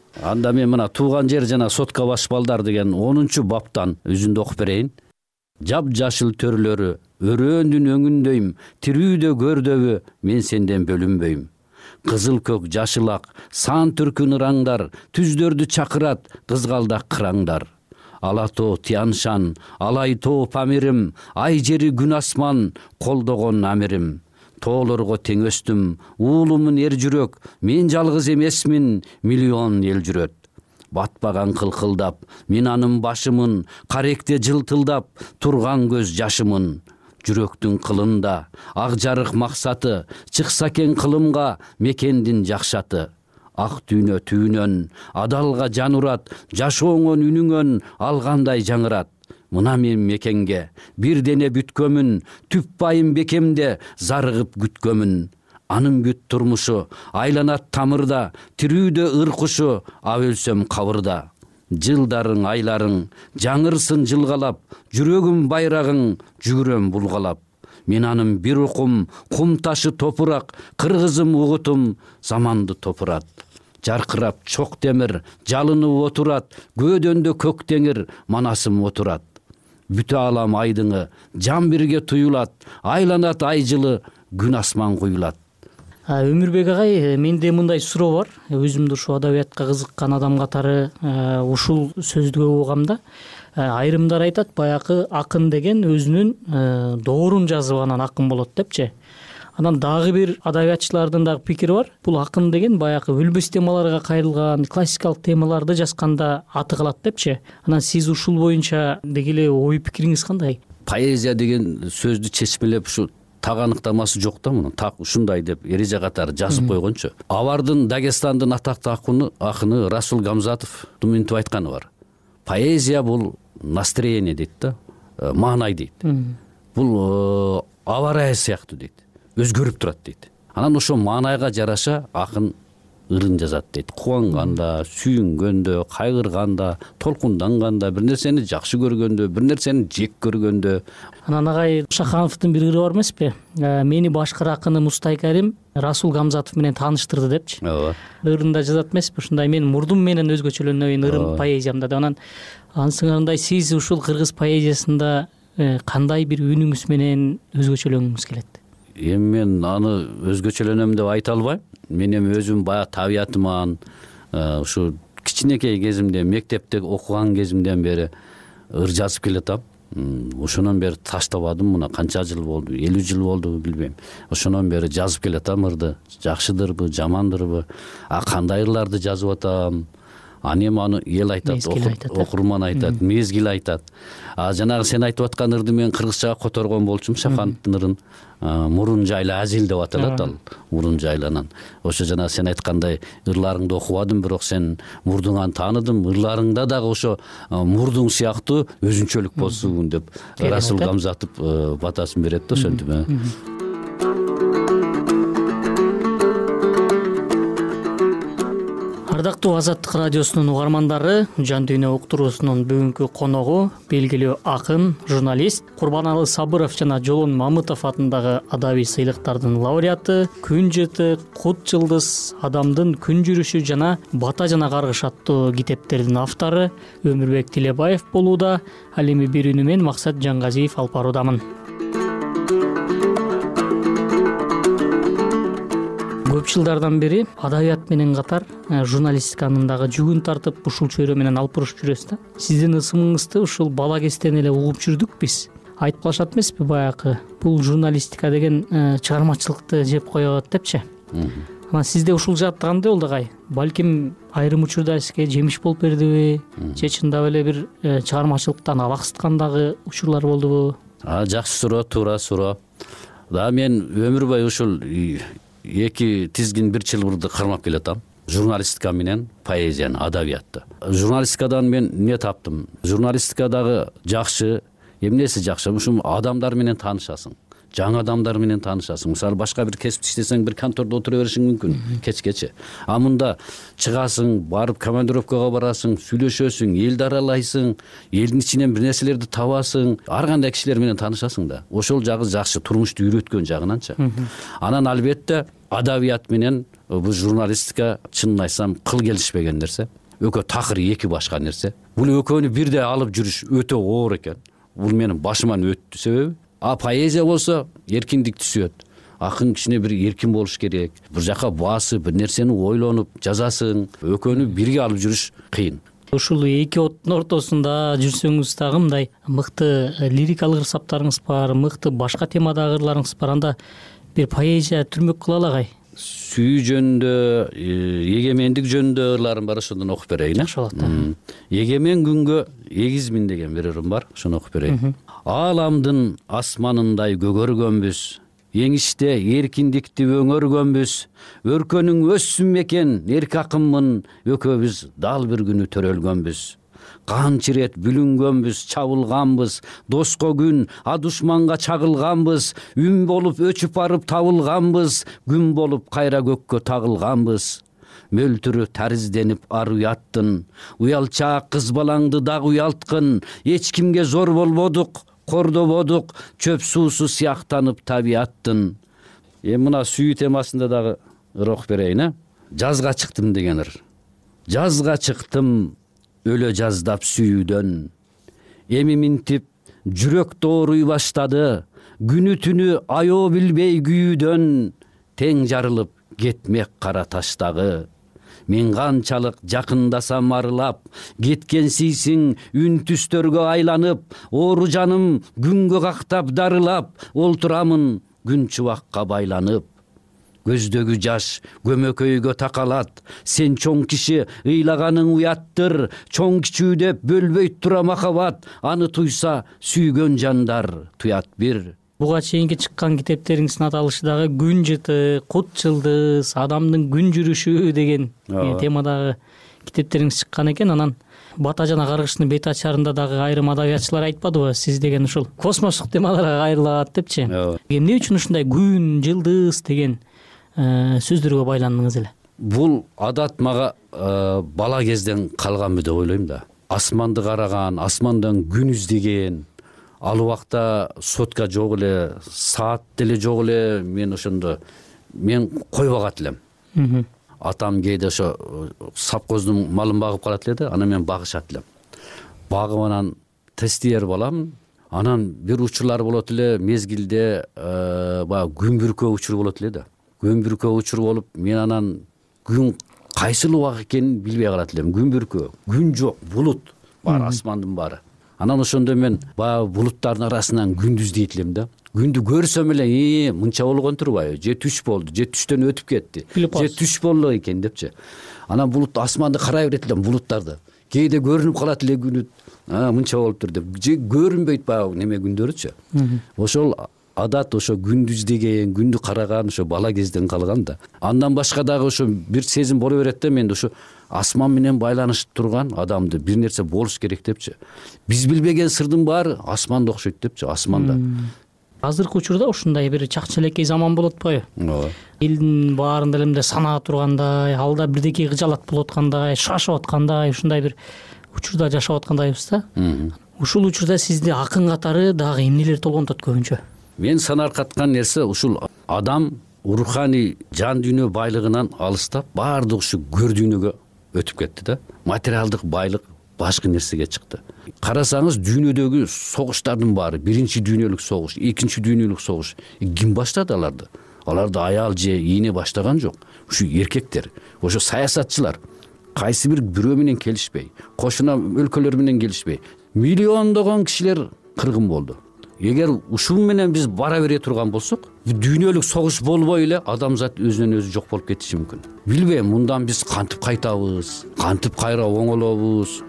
Анда мен мына тууган жер жана сотко баш балдар деген 10 баптан үзүндү окуп берейин. Жап-жашыл төрлөрү өрөөндүн өңүндөйм, тирүүдө көрдөбү мен сенден бөлүнбөйм. Кызыл көк жашыл ак сан түркүн ыраңдар, түздөрдү чакырат кызгалдак кыраңдар. Ала тоо Тяншан, алай тоо Памирим, ай жери күн асман колдогон амирим. Тоолорго тең өстүм, уулумун эр жүрөк, мен жалгыз эмесмин, миллион эл жүрөт. Батпаган кылкылдап, мен анын башымын, каректе жылтылдап, турган көз жашымын. Жүрөктүн кылында, ак жарык максаты, чыкса экен кылымга мекендин жакшаты. Ак дүйнө түйүнөн, адалга жан урат, жашооңон үнүңөн алгандай жаңырат. Мына мен мекенге бир дене бүткөмүн, түп байым бекемде зарыгып күткөмүн. Анын бүт турмушу айланат тамырда, тирүүдө ыр кушу, а өлсөм кабырда. Жылдарың, айларың жаңырсын жылгалап, жүрөгүм байрагың жүгүрөм булгалап. Мен анын бир укум, кум ташы топурак, кыргызым угутум заманды топурат. Жаркырап чок темир, жалынып отурат, көөдөндө көк теңир, манасым отурат. Бүтө алам айдыңы, жан бирге туюлат, айланат ай жылы, күн асман куюлат. Өмүрбек агай, менде мындай суроо бар. Өзүмдү ушу адабиятка кызыккан адам катары ушул сөздү көп угам. Айрымдар айтат, баягы акын деген өзүнүн доорун жазып анан акын болот депчи. Анан дагы бир адабиятчылардын дагы пикири бар. Бул акын деген баягы өлбөс темаларга кайрылган, классикалык темаларды жазганда аты калат депчи. Анан сиз ушул боюнча деги эле ой пикириңиз кандай? Поэзия деген сөздү чечмелеп ушу так аныктамасы жок да мунун. Так ушундай деп эреже катары жазып койгончу. Авардын Дагестандын атактуу акыны Расул Гамзатов мынтип айтканы бар. Поэзия бул настроение дейт да, маанай дейт. Бул аба ырайы сыяктуу дейт. Өзгөрүп турат дейт. Анан ошо маанайга жараша акын ырын жазат дейт. Кубанганда, сүйүнгөндө, кайгырганда, толкунданганда, бир нерсени жакшы көргөндө, бир нерсени жек көргөндө. Анан агай Шахановдун бир ыры бар эмеспи? Мени башкы акыны Мустай Карим Расул Гамзатов менен тааныштырды депчи. Ооба. Ырында жазат эмеспи? Ушундай мен мурдум менен өзгөчөлөнөйүн ырым поэзиямда деп. Анан ансыңарындай сиз ушул кыргыз поэзиясында кандай бир үнүңүз менен өзгөчөлөнгүңүз келет? Эми мен аны өзгөчөлөнөм деп айта албайм. Мен эми өзүм баягы табиятыман ушу кичинекей кезимде, мектепте окуган кезимден бери ыр жазып келатам. Ошондон бери таштабадым. Мына канча жыл болду? 50 жыл болду, билбейм. Ошондон бери жазып келатам ырды. Жакшыдырбы, жамандырбы? Кандай ырларды жазып атам? Эми аны эл айтат, окурман айтат, мезгил айтат. Жанагы сен айтып аткан ырды мен кыргызчага которгон болчумун, Шахановдун ырын. Мурун жайла азил деп аталат ал. Мурун жайланан. Ошо жана сен айткандай ырларыңды окубадым, бирок сен мурдуңан тааныдым. Ырларыңда дагы ошо мурдуң сыяктуу өзүнчөлүк болсун деп Расул Гамзатов батасын берет да ошентип. Ардактуу Азаттык радиосунун угармандары, Жан дүйнө уктуруусунун бүгүнкү коногу белгилүү акын, журналист Курбаналы Сабыров жана Жолон Мамытов атындагы адабий сыйлыктардын лауреаты, Күн жыты, Кут жылдыз, Адамдын күн жүрүшү жана Бата жана Каргыш аттуу китептердин автору Өмүрбек Тилебаев болууда. Ал эми бир үнү менен Максат Жаңгазиев алып баруудамын. Көп жылдардан бери адабият менен катар журналистиканын дагы жүгүн тартып, ушул чөйрө менен алып бурушуп жүрөсүз да. Сиздин ысымыңызды ушул бала кезден эле угуп жүрдүк биз. Айтып калышат эмеспи баягы, бул журналистика деген чыгармачылыкты жеп коет депчи. Анан сизде ушул жаат кандай болду агай? Балким айрым учурда сизге жемиш болуп бердиби? Же чындап эле бир чыгармачылыктан абаксыткан дагы учурлар болдубу? Жакшы суроо, туура суроо. Мен өмүр бою ушул эки тизгин бир чылбырды кармап келатам. Журналистика менен поэзияны, адабиятты. Журналистикадан мен эмне таптым? Журналистикадагы жакшы, эмнеси жакшы? Ушул адамдар менен таанышасың. Жаңы адамдар менен таанышасың. Мисалы башка бир кесипти иштесең, бир контордо отура беришиң мүмкүн кечкече. Мында чыгасың, барып командировкага барасың, сүйлөшөсүң, элди аралайсың, элдин ичинен бир нерселерди табасың, ар кандай кишилер менен таанышасың да. Ошол жагы жакшы, турмушту үйрөткөн жагынанчы. Анан албетте адабият менен бул журналистика чынын айтсам кыл келишпеген нерсе. Экөө такыр эки башка нерсе. Бул экөөнү бирдей алып жүрүш өтө оор экен. Бул менин башыман өттү себеби. Поэзия болсо эркиндик түсөт. Акын кичине бир эркин болуш керек. Бир жака басып, бир нерсени ойлонуп жазасың. Экөөнү бирге алып жүрүш кыйын. Ушул эки оттун ортосунда жүрсөңүз дагы мындай мыкты лирикалык ырсаптарыңыз бар, мыкты башка темадагы ырларыңыз бар. Анда бир поэзия түрмөк кыла алагай. Сүйүү жөнүндө, эгемендик жөнүндө ырларым бар, ошондон окуп берейин. Жакшы болот. Эгемен күнгө эгизмин деген бир ырым бар, ошону окуп берейин. Ааламдын асманындай көгөргөнбүз, эңиште эркиндикти өңөргөнбүз, өркөнүң өссүн мекен эрк акынмын, экөөбүз дал бир күнү төрөлгөнбүз. Канча ирет бүлүнгөнбүз, чабылганбыз, доско күн, душманга чагылганбыз, үн болуп өчүп барып табылганбыз, күн болуп кайра көккө тагылганбыз. Мөлтүрү таризденип ар уяттын, уялчаак кыз балаңды дагы уялткын, эч кимге зор болбодук, кордободук, чөп суусу сыяктанып табияттын. Мына сүйүү темасында дагы ыр окуп берейин. Жазга чыктым деген ыр. Жазга чыктым, өлө жаздап сүйүүдөн. Эми минтип жүрөк дооруй баштады, күнү түнү аё билбей күйүүдөн. Тең жарылып кетмек кара таштагы. Мен канчалык жакындасам арылап, кеткенсийсиң үн түстөргө айланып, оору жаным күнгө кактап дарылап, олтурамын күн чубакка байланып. Көздөгү жаш көмөкөйгө такалат, сен чоң киши ыйлаганың уяттыр, чоң кичүү деп бөлбөйт тура махабат, аны туйса сүйгөн жандар туят бир. Буга чейинки чыккан китептериңиздин аталышы дагы күн жыты, кут жылдыз, адамдын күн жүрүшү деген темадагы китептериңиз чыккан экен. Анан Бата жана Каргыштын бет ачарында дагы айрым адабиятчылар айтпадыбы, сиз деген ушул космостук темаларга кайрылат депчи? Эмне үчүн ушундай күн, жылдыз деген сөздөргө байландыңыз эле? Бул адат мага бала кезден калганбы деп ойлойм да. Асманды караган, асмандан күн издеген, ал убакта сотка жок эле, саат деле жок эле, мен ошондо кой багат элем. Атам кээде ошо сапкоздун малын багып калат эле да, анан мен багышат элем. Багып анан тестиер балам, анан бир учурлар болот эле, мезгилде баягы күн бүркөө учуру болот эле да. Күн бүркөө учур болуп, мен анан күн кайсыл убак экенин билбей калат элем. Күн бүркөө, күн жок, булут бар, асмандын баары. Анан ошондо мен баягы булуттардын арасынан күндү издейт элем да. Күндү көрсөм эле, мынча болгон турбайбы? Же түш болду, же түштөн өтүп кетти, же түш болду экен депчи. Анан булут асманды карай берет элем, булуттарды. Кээде көрүнүп калат эле күнү, мынча болуптур деп. Же көрүнбөйт баягы неме күндөрүчү. Ошол адат ошо күндү издеген, күндү караган ошо бала кезден калган да. Андан башка дагы ошо бир сезим боло берет да, менде ошо асман менен байланышып турган адамды бир нерсе болуш керек депчи. Биз билбеген сырдын баары асманда окшойт депчи, асманда. Азыркы учурда ушундай бир чакчелекей заман болот атпайбы? Ооба. Элдин баарын деле санаа тургандай, алда бирдеке кыжалат болуп аткандай, шашып аткандай, ушундай бир учурда жашап аткандайбыз да. Ушул учурда сизди акын катары дагы эмнелер толгонтот көбүнчө? Мен санаркаткан нерсе ушул адам руханий жан дүйнө байлыгынан алыстап, баардык ушу көр дүйнөгө өтүп кетти да. Материалдык байлык башка нерсеге чыкты. Карасаңыз дүйнөдөгү согуштардын баары, биринчи дүйнөлүк согуш, экинчи дүйнөлүк согуш, ким баштады аларды? Аларды аял же ийне баштаган жок. Ушу эркектер, ошо саясатчылар кайсы бирөө менен келишпей, кошуна өлкөлөр менен келишпей, миллиондогон кишилер кыргын болду. Эгер ушул менен биз бара бере турган болсок, дүйнөлүк согуш болбой эле адамзат өзүнөн өзү жок болуп кетиши мүмкүн. Билбейм, мындан биз кантип кайтабыз, кантип кайра оңолобуз.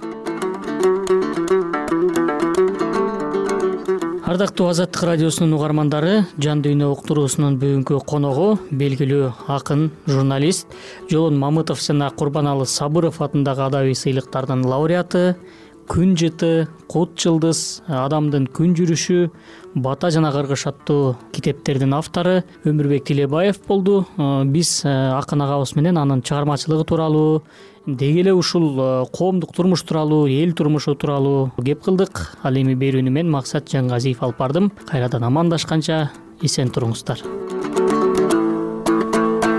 Ардактуу Азаттык радиосунун угармандары, Жан дүйнө уктуруусунун бүгүнкү коногу белгилүү акын, журналист Жолон Мамытов жана Курбаналы Сабыров атындагы адабий сыйлыктардын лауреаты, Күн жыты, Кут жылдыз, Адамдын күн жүрүшү, Бата жана Каргыш аттуу китептердин автору Өмүрбек Тилебаев болду. Биз акын агабыз менен анын чыгармачылыгы тууралуу, деги эле ушул коомдук турмуш тууралуу, эл турмушу тууралуу кеп кылдык. Ал эми берүүнү мен Максат Жаңгазиев алып бардым. Кайрадан амандашканча эсен туруңуздар.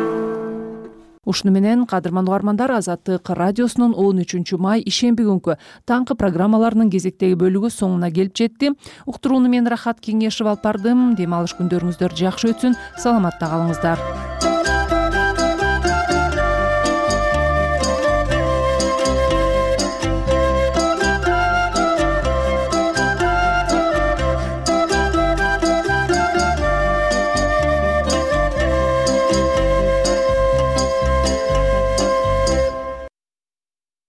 Ушуну менен кадырман угармандар, Азаттык радиосунун 13 май ишемби күнкү таңкы программаларынын кезектеги бөлүгү соңуна келип жетти. Уктурууну мен Рахат Кеңешев алып бардым. Дем алыш күндөрүңүздөр жакшы өтсүн. Саламатта калыңыздар.